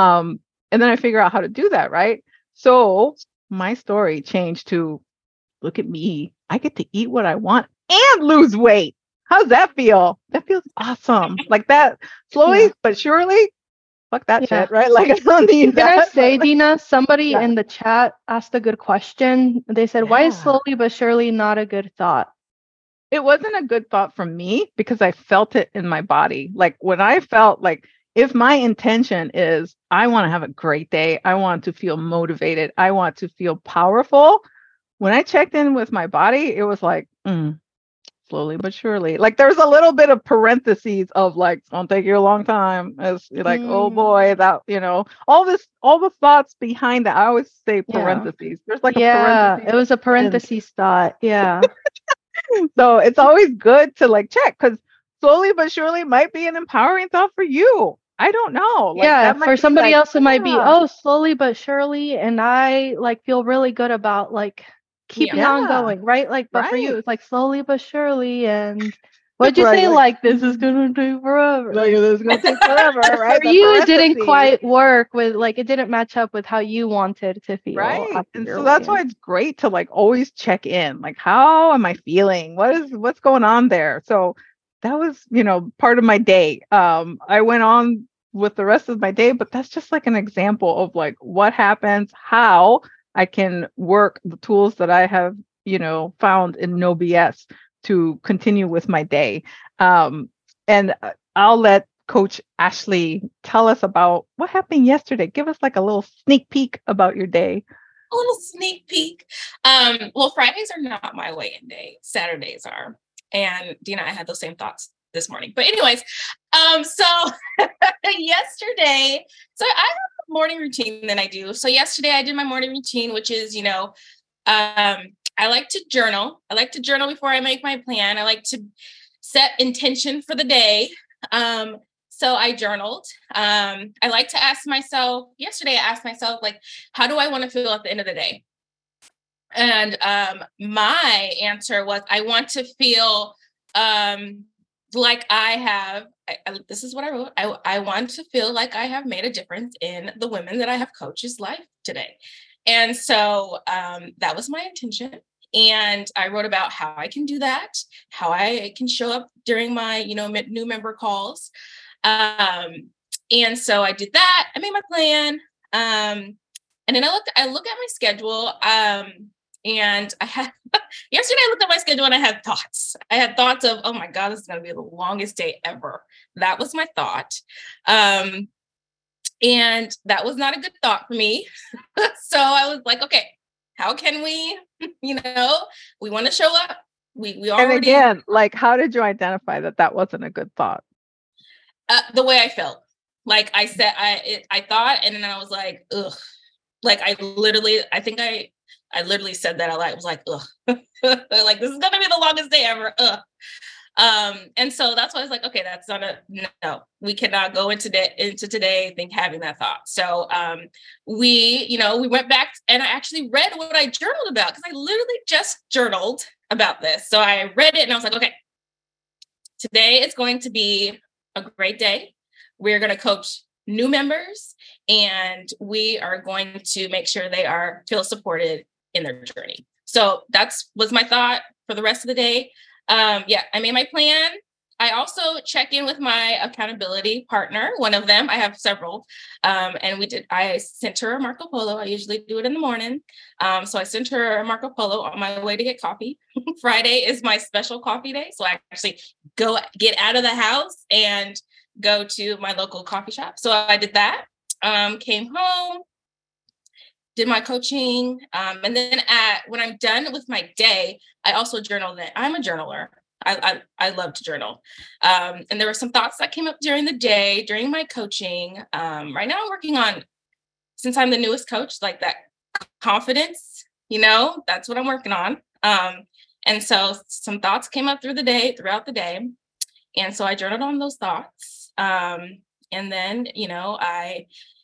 And then I figure out how to do that, right? So my story changed to look at me. I get to eat what I want and lose weight. How's that feel? That feels awesome. Like that, Yeah. slowly but surely. Fuck that Yeah. shit, right? Like I don't need Can I that. say, Dina, somebody Yeah. in the chat asked a good question. They said, why is Yeah. slowly but surely not a good thought? It wasn't a good thought for me because I felt it in my body. Like when I felt like if my intention is I want to have a great day, I want to feel motivated, I want to feel powerful. When I checked in with my body, it was like, slowly but surely. Like there's a little bit of parentheses of like, it's gonna take you a long time. As you're like, oh Mm, boy, that all the thoughts behind that. I always say yeah. parentheses. There's like a Yeah. parentheses. It was a And parentheses thought. Yeah. so it's always good to like check because slowly but surely might be an empowering thought for you. I don't know. Like Yeah. that For might be somebody like, else, it might be, yeah, oh, slowly but surely. And I like feel really good about like Yeah. keeping on yeah, going, right? Like, but for you, right, it's like slowly but surely. And what'd you right. say? Like, Like, this is gonna take forever. like it's gonna take forever, For right? The you, it didn't parentheses. quite work with like it didn't match up with how you wanted to feel Right. after And your so that's weigh-in. why it's great to like always check in. Like, how am I feeling? What's going on there? So that was, part of my day. I went on with the rest of my day, but that's just like an example of like what happens, how I can work the tools that I have, found in No BS to continue with my day. And I'll let Coach Ashley tell us about what happened yesterday. Give us like a little sneak peek about your day. A little sneak peek. Well, Fridays are not my weigh-in day. Saturdays are. And Dina, I had those same thoughts this morning. But anyways, so yesterday, so I have a morning routine that I do. So yesterday I did my morning routine, which is, I like to journal. I like to journal before I make my plan. I like to set intention for the day. So I journaled. I like to ask myself, yesterday I asked myself, like, how do I want to feel at the end of the day? And my answer was, I want to feel like I have, this is what I wrote. I want to feel like I have made a difference in the women that I have coached life today. And so that was my intention. And I wrote about how I can do that, how I can show up during my, new member calls. And so I did that. I made my plan. And then I look at my schedule. And I had yesterday I looked at my schedule and I had thoughts. I had thoughts of, oh my God, this is going to be the longest day ever. That was my thought. And that was not a good thought for me. So I was like, okay, how can we, we want to show up. We And already, again, like, how did you identify that wasn't a good thought? the way I felt. Like I said, I thought, and then I was like, ugh. Like I literally said that out loud. I was like, ugh. Like this is gonna be the longest day ever. Ugh. And so that's why I was like, okay, that's not no, we cannot go into today having that thought. So we went back and I actually read what I journaled about because I literally just journaled about this. So I read it and I was like, okay, today is going to be a great day. We're going to coach new members and we are going to make sure they feel supported in their journey. So was my thought for the rest of the day. I made my plan. I also check in with my accountability partner, one of them. I have several. And I sent her a Marco Polo. I usually do it in the morning. So I sent her a Marco Polo on my way to get coffee. Friday is my special coffee day. So I actually get out of the house and go to my local coffee shop. So I did that, came home, did my coaching. And then when I'm done with my day, I also journal. That I'm a journaler. I love to journal. And there were some thoughts that came up during the day, during my coaching. Right now I'm working on, since I'm the newest coach, like that confidence, that's what I'm working on. And so some thoughts came up throughout the day. And so I journaled on those thoughts. And then, I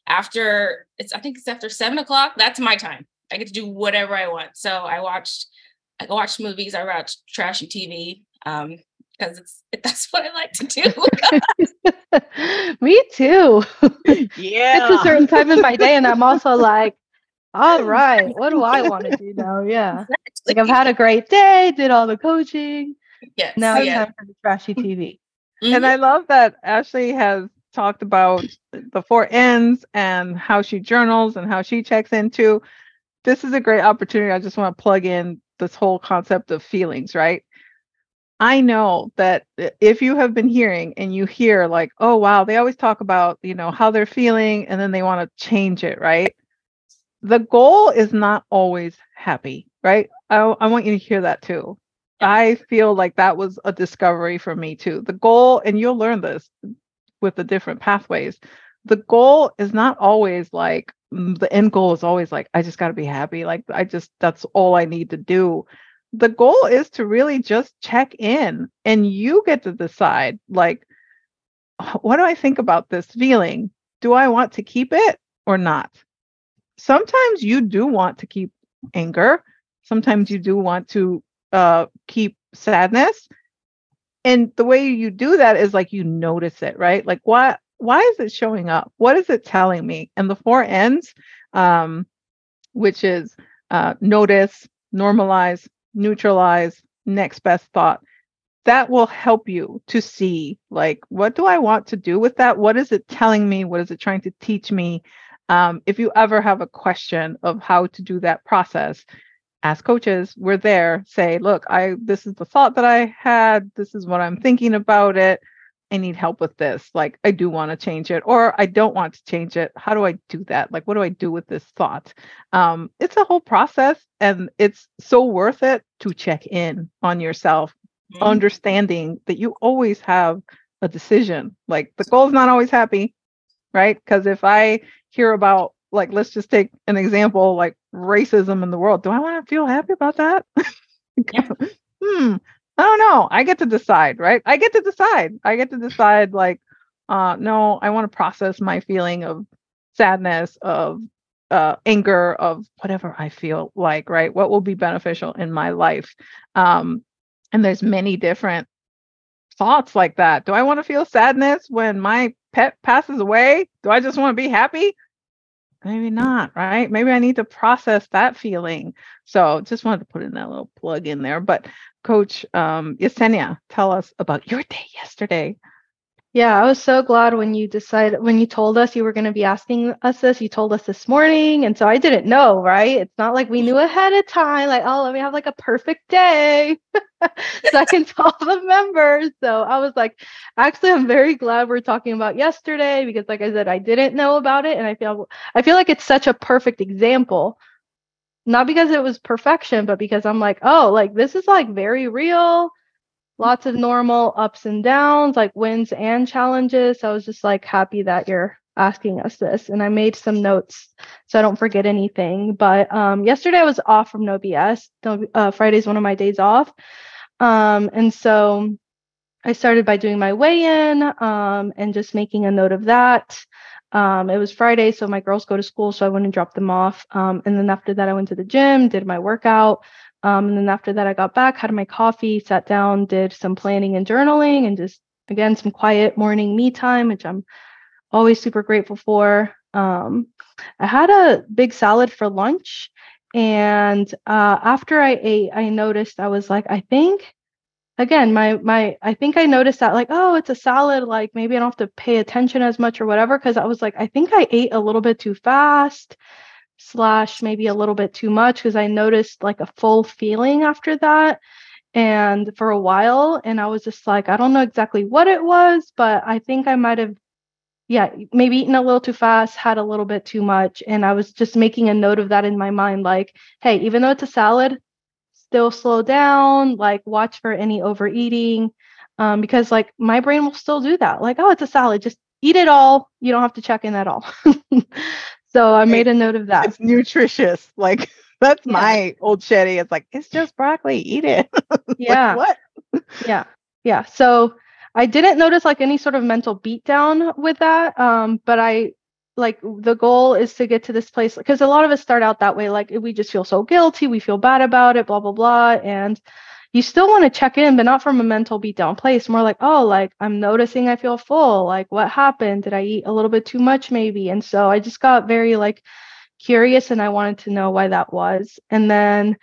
think it's after 7:00, that's my time. I get to do whatever I want. So I watched movies, I watched trashy TV. Because that's what I like to do. Me too. Yeah. It's a certain time in my day, and I'm also like, all right, what do I want to do now? Yeah. Exactly. Like I've had a great day, did all the coaching. Yes. Now it's time for the trashy TV. And I love that Ashley has talked about the 4 N's and how she journals and how she checks into. This is a great opportunity. I just want to plug in this whole concept of feelings, right? I know that if you have been hearing and you hear like, oh, wow, they always talk about, how they're feeling and then they want to change it, right? The goal is not always happy, right? I want you to hear that too. Yeah. I feel like that was a discovery for me too. The goal, and you'll learn this with the different pathways, the goal is not always like, the end goal is always like, I just got to be happy. Like, that's all I need to do. The goal is to really just check in, and you get to decide, like, what do I think about this feeling? Do I want to keep it or not? Sometimes you do want to keep anger. Sometimes you do want to keep sadness. And the way you do that is like, you notice it, right? Like, why is it showing up? What is it telling me? And the 4 N's, which is notice, normalize, neutralize, next best thought, that will help you to see, like, what do I want to do with that? What is it telling me? What is it trying to teach me? If you ever have a question of how to do that process, ask coaches. We're there. Say, look, this is the thought that I had. This is what I'm thinking about it. I need help with this. Like, I do want to change it, or I don't want to change it. How do I do that? Like, what do I do with this thought? It's a whole process, and it's so worth it to check in on yourself, understanding that you always have a decision. Like, the goal is not always happy, right? Because if I hear about, like, let's just take an example, like racism in the world, do I want to feel happy about that? Yeah. I don't know. I get to decide, right? I get to decide like, no, I want to process my feeling of sadness, of anger, of whatever I feel like, right? What will be beneficial in my life? And there's many different thoughts like that. Do I want to feel sadness when my pet passes away? Do I just want to be happy? Maybe not, right? Maybe I need to process that feeling. So just wanted to put in that little plug in there. But Coach Yesenia, tell us about your day yesterday. Yeah, I was so glad when you told us you were going to be asking us this. You told us this morning. And so I didn't know, right? It's not like we knew ahead of time, like, oh, let me have like a perfect day so I can tell the members. So I was like, actually, I'm very glad we're talking about yesterday, because like I said, I didn't know about it. And I feel like it's such a perfect example, not because it was perfection, but because I'm like, oh, like this is like very real. Lots of normal ups and downs, like wins and challenges. So I was just like happy that you're asking us this. And I made some notes so I don't forget anything. But yesterday I was off from No BS. Friday is one of my days off. And so I started by doing my weigh-in and just making a note of that. It was Friday, so my girls go to school, so I went and dropped them off. And then after that, I went to the gym, did my workout. And then after that, I got back, had my coffee, sat down, did some planning and journaling, and just, again, some quiet morning me time, which I'm always super grateful for. I had a big salad for lunch. And after I ate, I noticed I was like, I think again, I think I noticed that like, oh, it's a salad, like maybe I don't have to pay attention as much or whatever, because I was like, I think I ate a little bit too fast slash maybe a little bit too much, because I noticed like a full feeling after that and for a while, and I was just like, I don't know exactly what it was, but I think I might have, yeah, maybe eaten a little too fast, had a little bit too much, and I was just making a note of that in my mind, like, hey, even though it's a salad, still slow down, like watch for any overeating, because like my brain will still do that, like, oh, it's a salad, just eat it all, you don't have to check in at all. So I made a note of that. It's nutritious. Like that's Yeah. my old Shetty. It's like, it's just broccoli, eat it. Yeah. Like, what? Yeah. So I didn't notice like any sort of mental beatdown with that. But I like the goal is to get to this place, because a lot of us start out that way. Like we just feel so guilty, we feel bad about it, blah, blah, blah. And you still want to check in, but not from a mental beatdown place. More like, oh, like I'm noticing I feel full. Like what happened? Did I eat a little bit too much maybe? And so I just got very like curious, and I wanted to know why that was. And then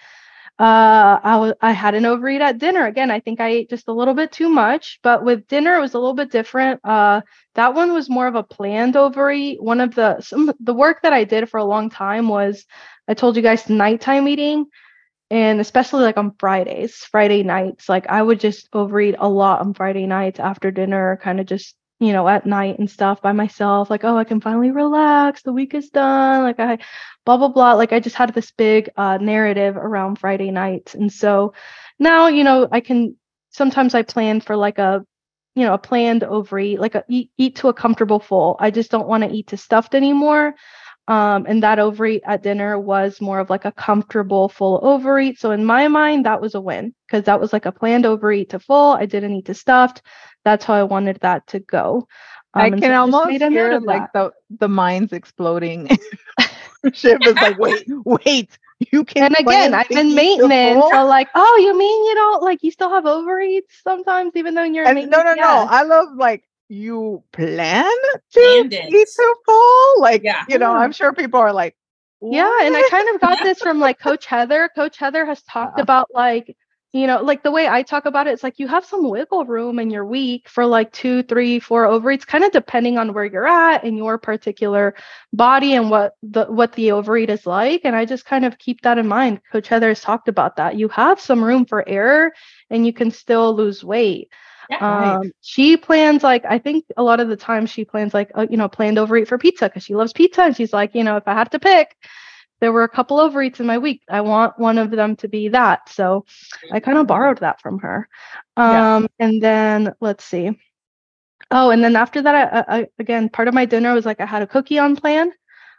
I had an overeat at dinner. Again, I think I ate just a little bit too much, but with dinner it was a little bit different. That one was more of a planned overeat. One of the work that I did for a long time was, I told you guys, nighttime eating, and especially like on Friday nights, like I would just overeat a lot on Friday nights after dinner, kind of just, at night and stuff by myself, like, oh, I can finally relax. The week is done. Like I, blah, blah, blah. Like I just had this big narrative around Friday nights. And so now, sometimes I plan for like a planned overeat, like eat to a comfortable full. I just don't want to eat to stuffed anymore. And that overeat at dinner was more of like a comfortable full overeat. So in my mind, that was a win, because that was like a planned overeat to full. I didn't eat to stuffed. That's how I wanted that to go. I And can so I just almost made a note hear of like that. the minds exploding. Shiv is like, wait, you can And again, plan I'm to in eat the maintenance. full? So like, oh, you mean you don't like, you still have overeats sometimes, even though you're in And no, maintenance? no, no. Yeah. I love like you plan to Planned it. eat to full. Like, Yeah. I'm sure people are like, Yeah, and I what? kind of got this from like Coach Heather. Coach Heather has talked about like, like the way I talk about it, it's like you have some wiggle room in your week for like 2, 3, 4 overeats, kind of depending on where you're at in your particular body and what the overeat is like. And I just kind of keep that in mind. Coach Heather has talked about that. You have some room for error and you can still lose weight. Yeah. Right. She plans like, I think a lot of the time she plans like, planned overeat for pizza, because she loves pizza. And she's like, if I had to pick, there were a couple overeats in my week, I want one of them to be that. So I kind of borrowed that from her. Yeah. And then let's see. Oh, and then after that, I again, part of my dinner was like I had a cookie on plan.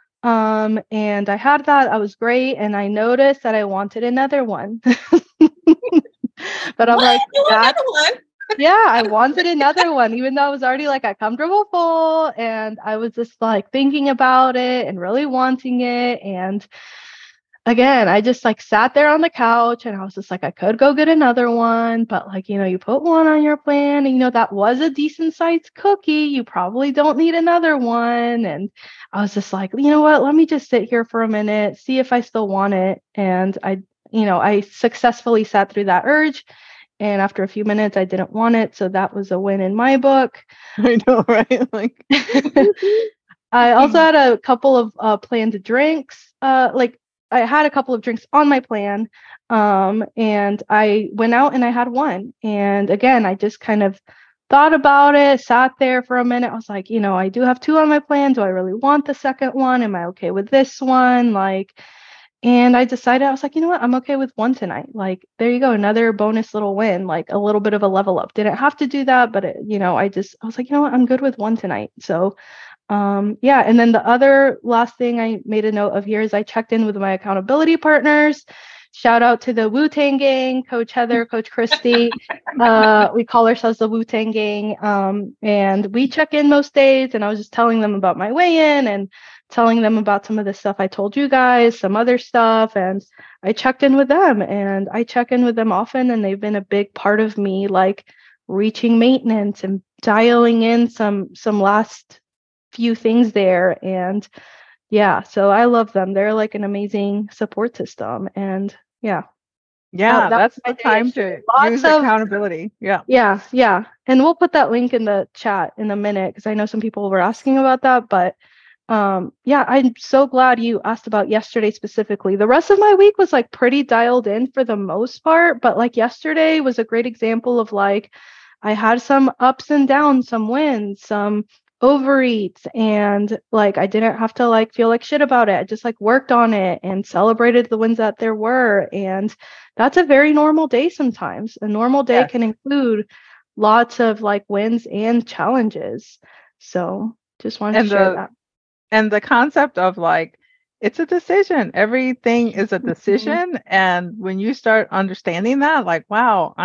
And I had that. I was great. And I noticed that I wanted another one. But I'm What? like, You want that's another one? yeah, I wanted another one, even though I was already like a comfortable full, and I was just like thinking about it and really wanting it. And again, I just like sat there on the couch and I was just like, I could go get another one, but like, you put one on your plan and that was a decent sized cookie. You probably don't need another one. And I was just like, you know what? Let me just sit here for a minute, see if I still want it. And I successfully sat through that urge. And after a few minutes, I didn't want it. So that was a win in my book. I know, right? Like, I also had a couple of planned drinks. Like I had a couple of drinks on my plan. And I went out and I had one. And again, I just kind of thought about it, sat there for a minute. I was like, I do have 2 on my plan. Do I really want the second one? Am I okay with this one? And I decided, I was like, you know what? I'm okay with one tonight. Like, there you go. Another bonus little win, like a little bit of a level up. Didn't have to do that, but I was like, you know what? I'm good with one tonight. So, yeah. And then the other last thing I made a note of here is I checked in with my accountability partners. Shout out to the Wu-Tang Gang, Coach Heather, Coach Christy. We call ourselves the Wu-Tang Gang. And we check in most days. And I was just telling them about my weigh-in and telling them about some of the stuff I told you guys, some other stuff. And I checked in with them, and I check in with them often. And they've been a big part of me, like reaching maintenance and dialing in some last few things there. And yeah, so I love them. They're like an amazing support system. And yeah. Yeah, That that's was my the day time yesterday. to use accountability. Yeah. Yeah. And we'll put that link in the chat in a minute because I know some people were asking about that. But yeah, I'm so glad you asked about yesterday specifically. The rest of my week was like pretty dialed in for the most part, but like yesterday was a great example of like I had some ups and downs, some wins, some overeats, and like I didn't have to like feel like shit about it. I just like worked on it and celebrated the wins that there were. And that's a very normal day sometimes. A normal day Yes. can include lots of like wins and challenges. So just wanted to share that. And the concept of like it's a decision. Everything is a Mhm. decision. And when you start understanding that, like, wow,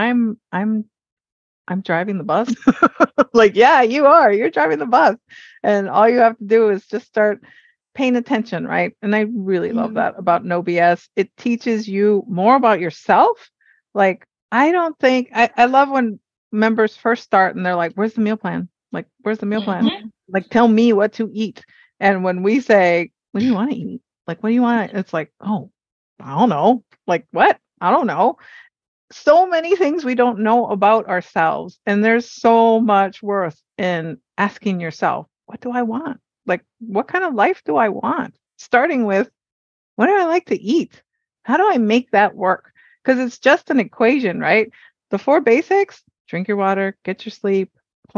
I'm driving the bus. Like, yeah, you are. You're driving the bus. And all you have to do is just start paying attention, right? And I really love Mhm. that about No BS. It teaches you more about yourself. Like, I don't think I love when members first start and they're like, where's the meal plan? Like, where's the meal plan? Mhm. Like, tell me what to eat. And when we say, what do you want to eat? Like, what do you want? It's like, oh, I don't know. Like, what? I don't know. So many things we don't know about ourselves. And there's so much worth in asking yourself, what do I want? Like, what kind of life do I want? Starting with, what do I like to eat? How do I make that work? Because it's just an equation, right? The four basics: drink your water, get your sleep,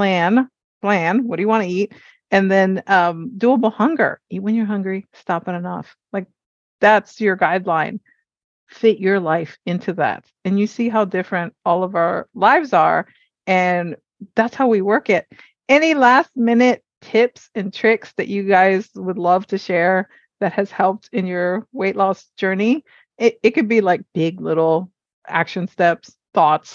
plan, what do you want to eat? And then doable hunger. Eat when you're hungry, stop at enough. Like, that's your guideline. Fit your life into that. And you see how different all of our lives are. And that's how we work it. Any last minute tips and tricks that you guys would love to share that has helped in your weight loss journey? It could be like big little action steps, thoughts.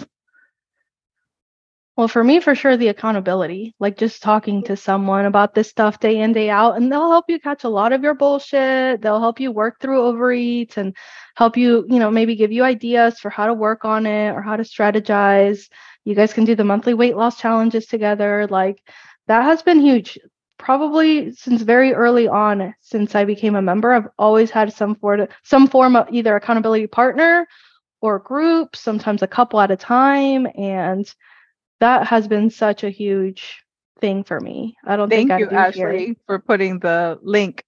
Well, for me, for sure, the accountability, like just talking to someone about this stuff day in, day out, and they'll help you catch a lot of your bullshit. They'll help you work through overeats and help you, maybe give you ideas for how to work on it or how to strategize. You guys can do the monthly weight loss challenges together. Like that has been huge. Probably since very early on, since I became a member, I've always had some form of either accountability partner or group, sometimes a couple at a time. And that has been such a huge thing for me. I don't think Thank I'd you, be here. Ashley, for putting the link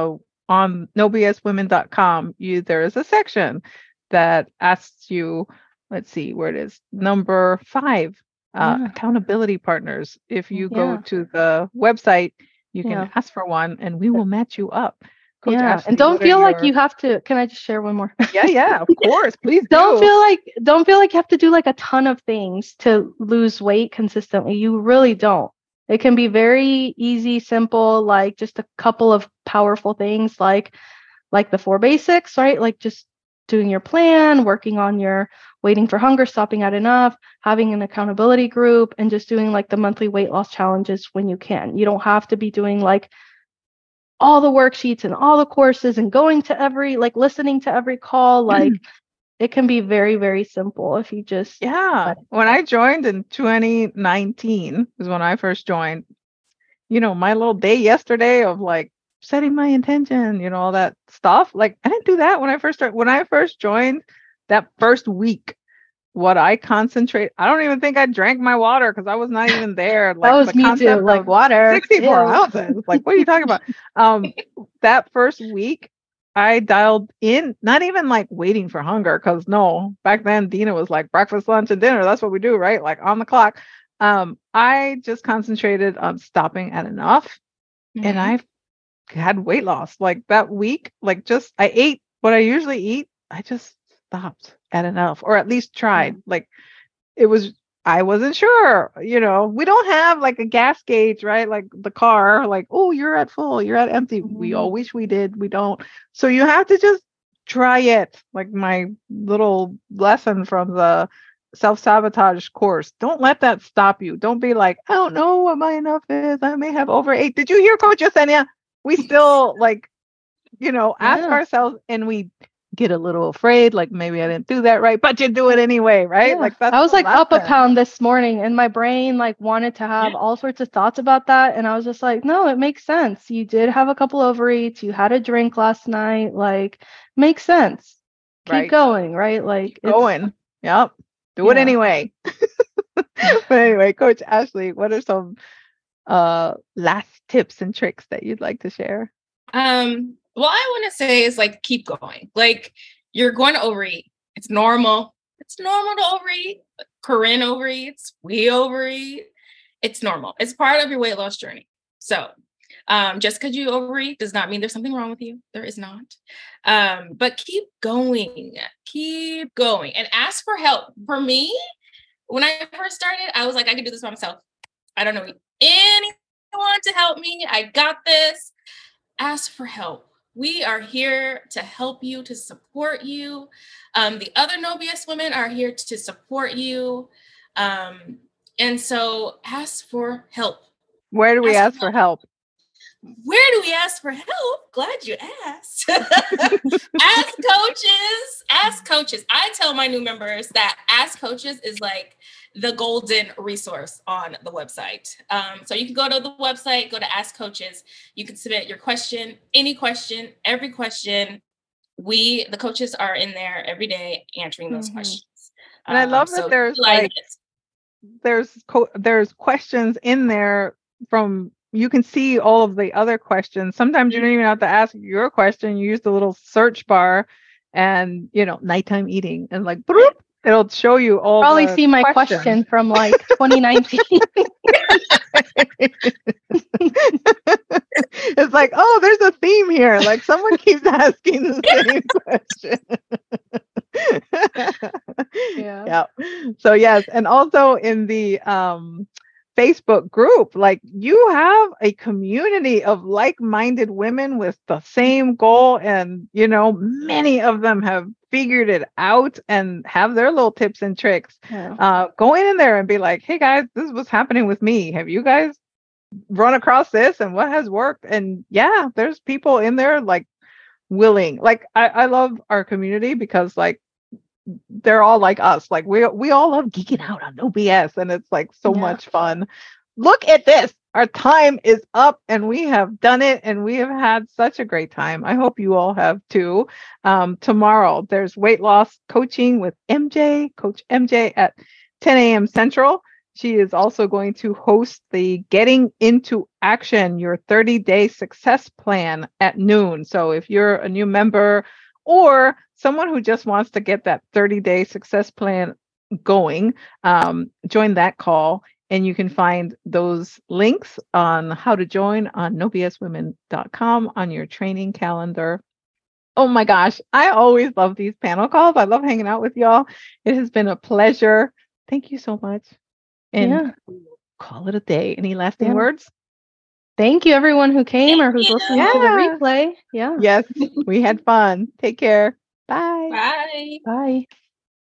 on nobswomen.com. There is a section that asks you, let's see where it is, number 5, Yeah. accountability partners. If you go Yeah. to the website, you Yeah. can ask for one and we will match you up. Coach Yeah. And Ashley, don't what are feel like your... you have to, can I just share one more? Yeah, of course, please don't do. feel like don't feel like you have to do like a ton of things to lose weight consistently. You really don't. It can be very easy, simple, like just a couple of powerful things like the 4 basics, right? Like just doing your plan, working on your waiting for hunger, stopping at enough, having an accountability group, and just doing like the monthly weight loss challenges when you can. You don't have to be doing like all the worksheets and all the courses and going to every, like listening to every call. Like it can be very, very simple if you just Yeah. let it When go. I joined in 2019 is when I first joined. My little day yesterday of like setting my intention, all that stuff. Like, I didn't do that when I first started. When I first joined, that first week, what I concentrate, I don't even think I drank my water because I was not even there. That Like, was the me too. concept Like of water. 64 Ew. ounces. Like, what are you talking about? That first week, I dialed in, not even like waiting for hunger, because no, back then Dina was like breakfast, lunch, and dinner. That's what we do, right? Like on the clock. I just concentrated on stopping at enough, and Mhm. I had weight loss. Like that week, like just I ate what I usually eat. I just stopped at enough, or at least Yeah. tried. Like it was, I wasn't sure. We don't have like a gas gauge, right? Like the car, like, oh, you're at full, you're at empty. We all Mhm. wish we did. We don't. So you have to just try it. Like my little lesson from the self-sabotage course. Don't let that stop you. Don't be like, I don't know what my enough is. I may have overate. Did you hear Coach Yesenia? We still like, ask Yeah. ourselves, and we get a little afraid, like maybe I didn't do that right, but you do it anyway, right? Yeah. Like that's I was the like up a lesson. pound this morning and my brain like wanted to Yeah. have all sorts of thoughts about that. And I was just like, no, it makes sense. You did have a couple overeats. You had a drink last night. Like, makes sense. keep going, right? Like keep going. Yep. Do it anyway. But anyway, Coach Ashley, what are some last tips and tricks that you'd like to share? Well, I want to say is like, keep going. Like, you're going to overeat. It's normal. It's normal to overeat. Corinne overeats. We overeat. It's normal. It's part of your weight loss journey. So just because you overeat does not mean there's something wrong with you. There is not. But keep going. Keep going. And ask for help. For me, when I first started, I was like, I can do this by myself. I don't know anyone to help me. I got this. Ask for help. We are here to help you, to support you. The other No BS women are here to support you. And so ask for help. Where do we ask for help? Where do we ask for help? Glad you asked. Ask coaches. Ask coaches. I tell my new members that Ask Coaches is like the golden resource on the website. So you can go to the website, go to Ask Coaches. You can submit your question, any question, every question. The coaches are in there every day answering those questions. And I love that there's like, there's questions in there from, you can see all of the other questions. Sometimes you don't even have to ask your question. You use the little search bar and, nighttime eating and like, bloop, it'll show you all. Probably see my question from like 2019. It's like, oh, there's a theme here. Like someone keeps asking the same question. Yeah. So yes, and also in the Facebook group, like you have a community of like-minded women with the same goal, and many of them have figured it out and have their little tips and tricks. Go in there and be like, hey guys, this is what's happening with me. Have you guys run across this and what has worked? And yeah, there's people in there like willing. Like I love our community because like they're all like us. Like we all love geeking out on No BS, and it's like so much fun. Look at this. Our time is up and we have done it and we have had such a great time. I hope you all have too. Tomorrow there's weight loss coaching with Coach MJ at 10 a.m. Central. She is also going to host the Getting Into Action, your 30-day success plan at noon. So if you're a new member or someone who just wants to get that 30-day success plan going, join that call. And you can find those links on how to join on nobswomen.com on your training calendar. Oh my gosh, I always love these panel calls. I love hanging out with y'all. It has been a pleasure. Thank you so much. And call it a day. Any lasting words? Thank you, everyone who came or who's listening to the replay. Yeah. Yes, we had fun. Take care. Bye. Bye. Bye.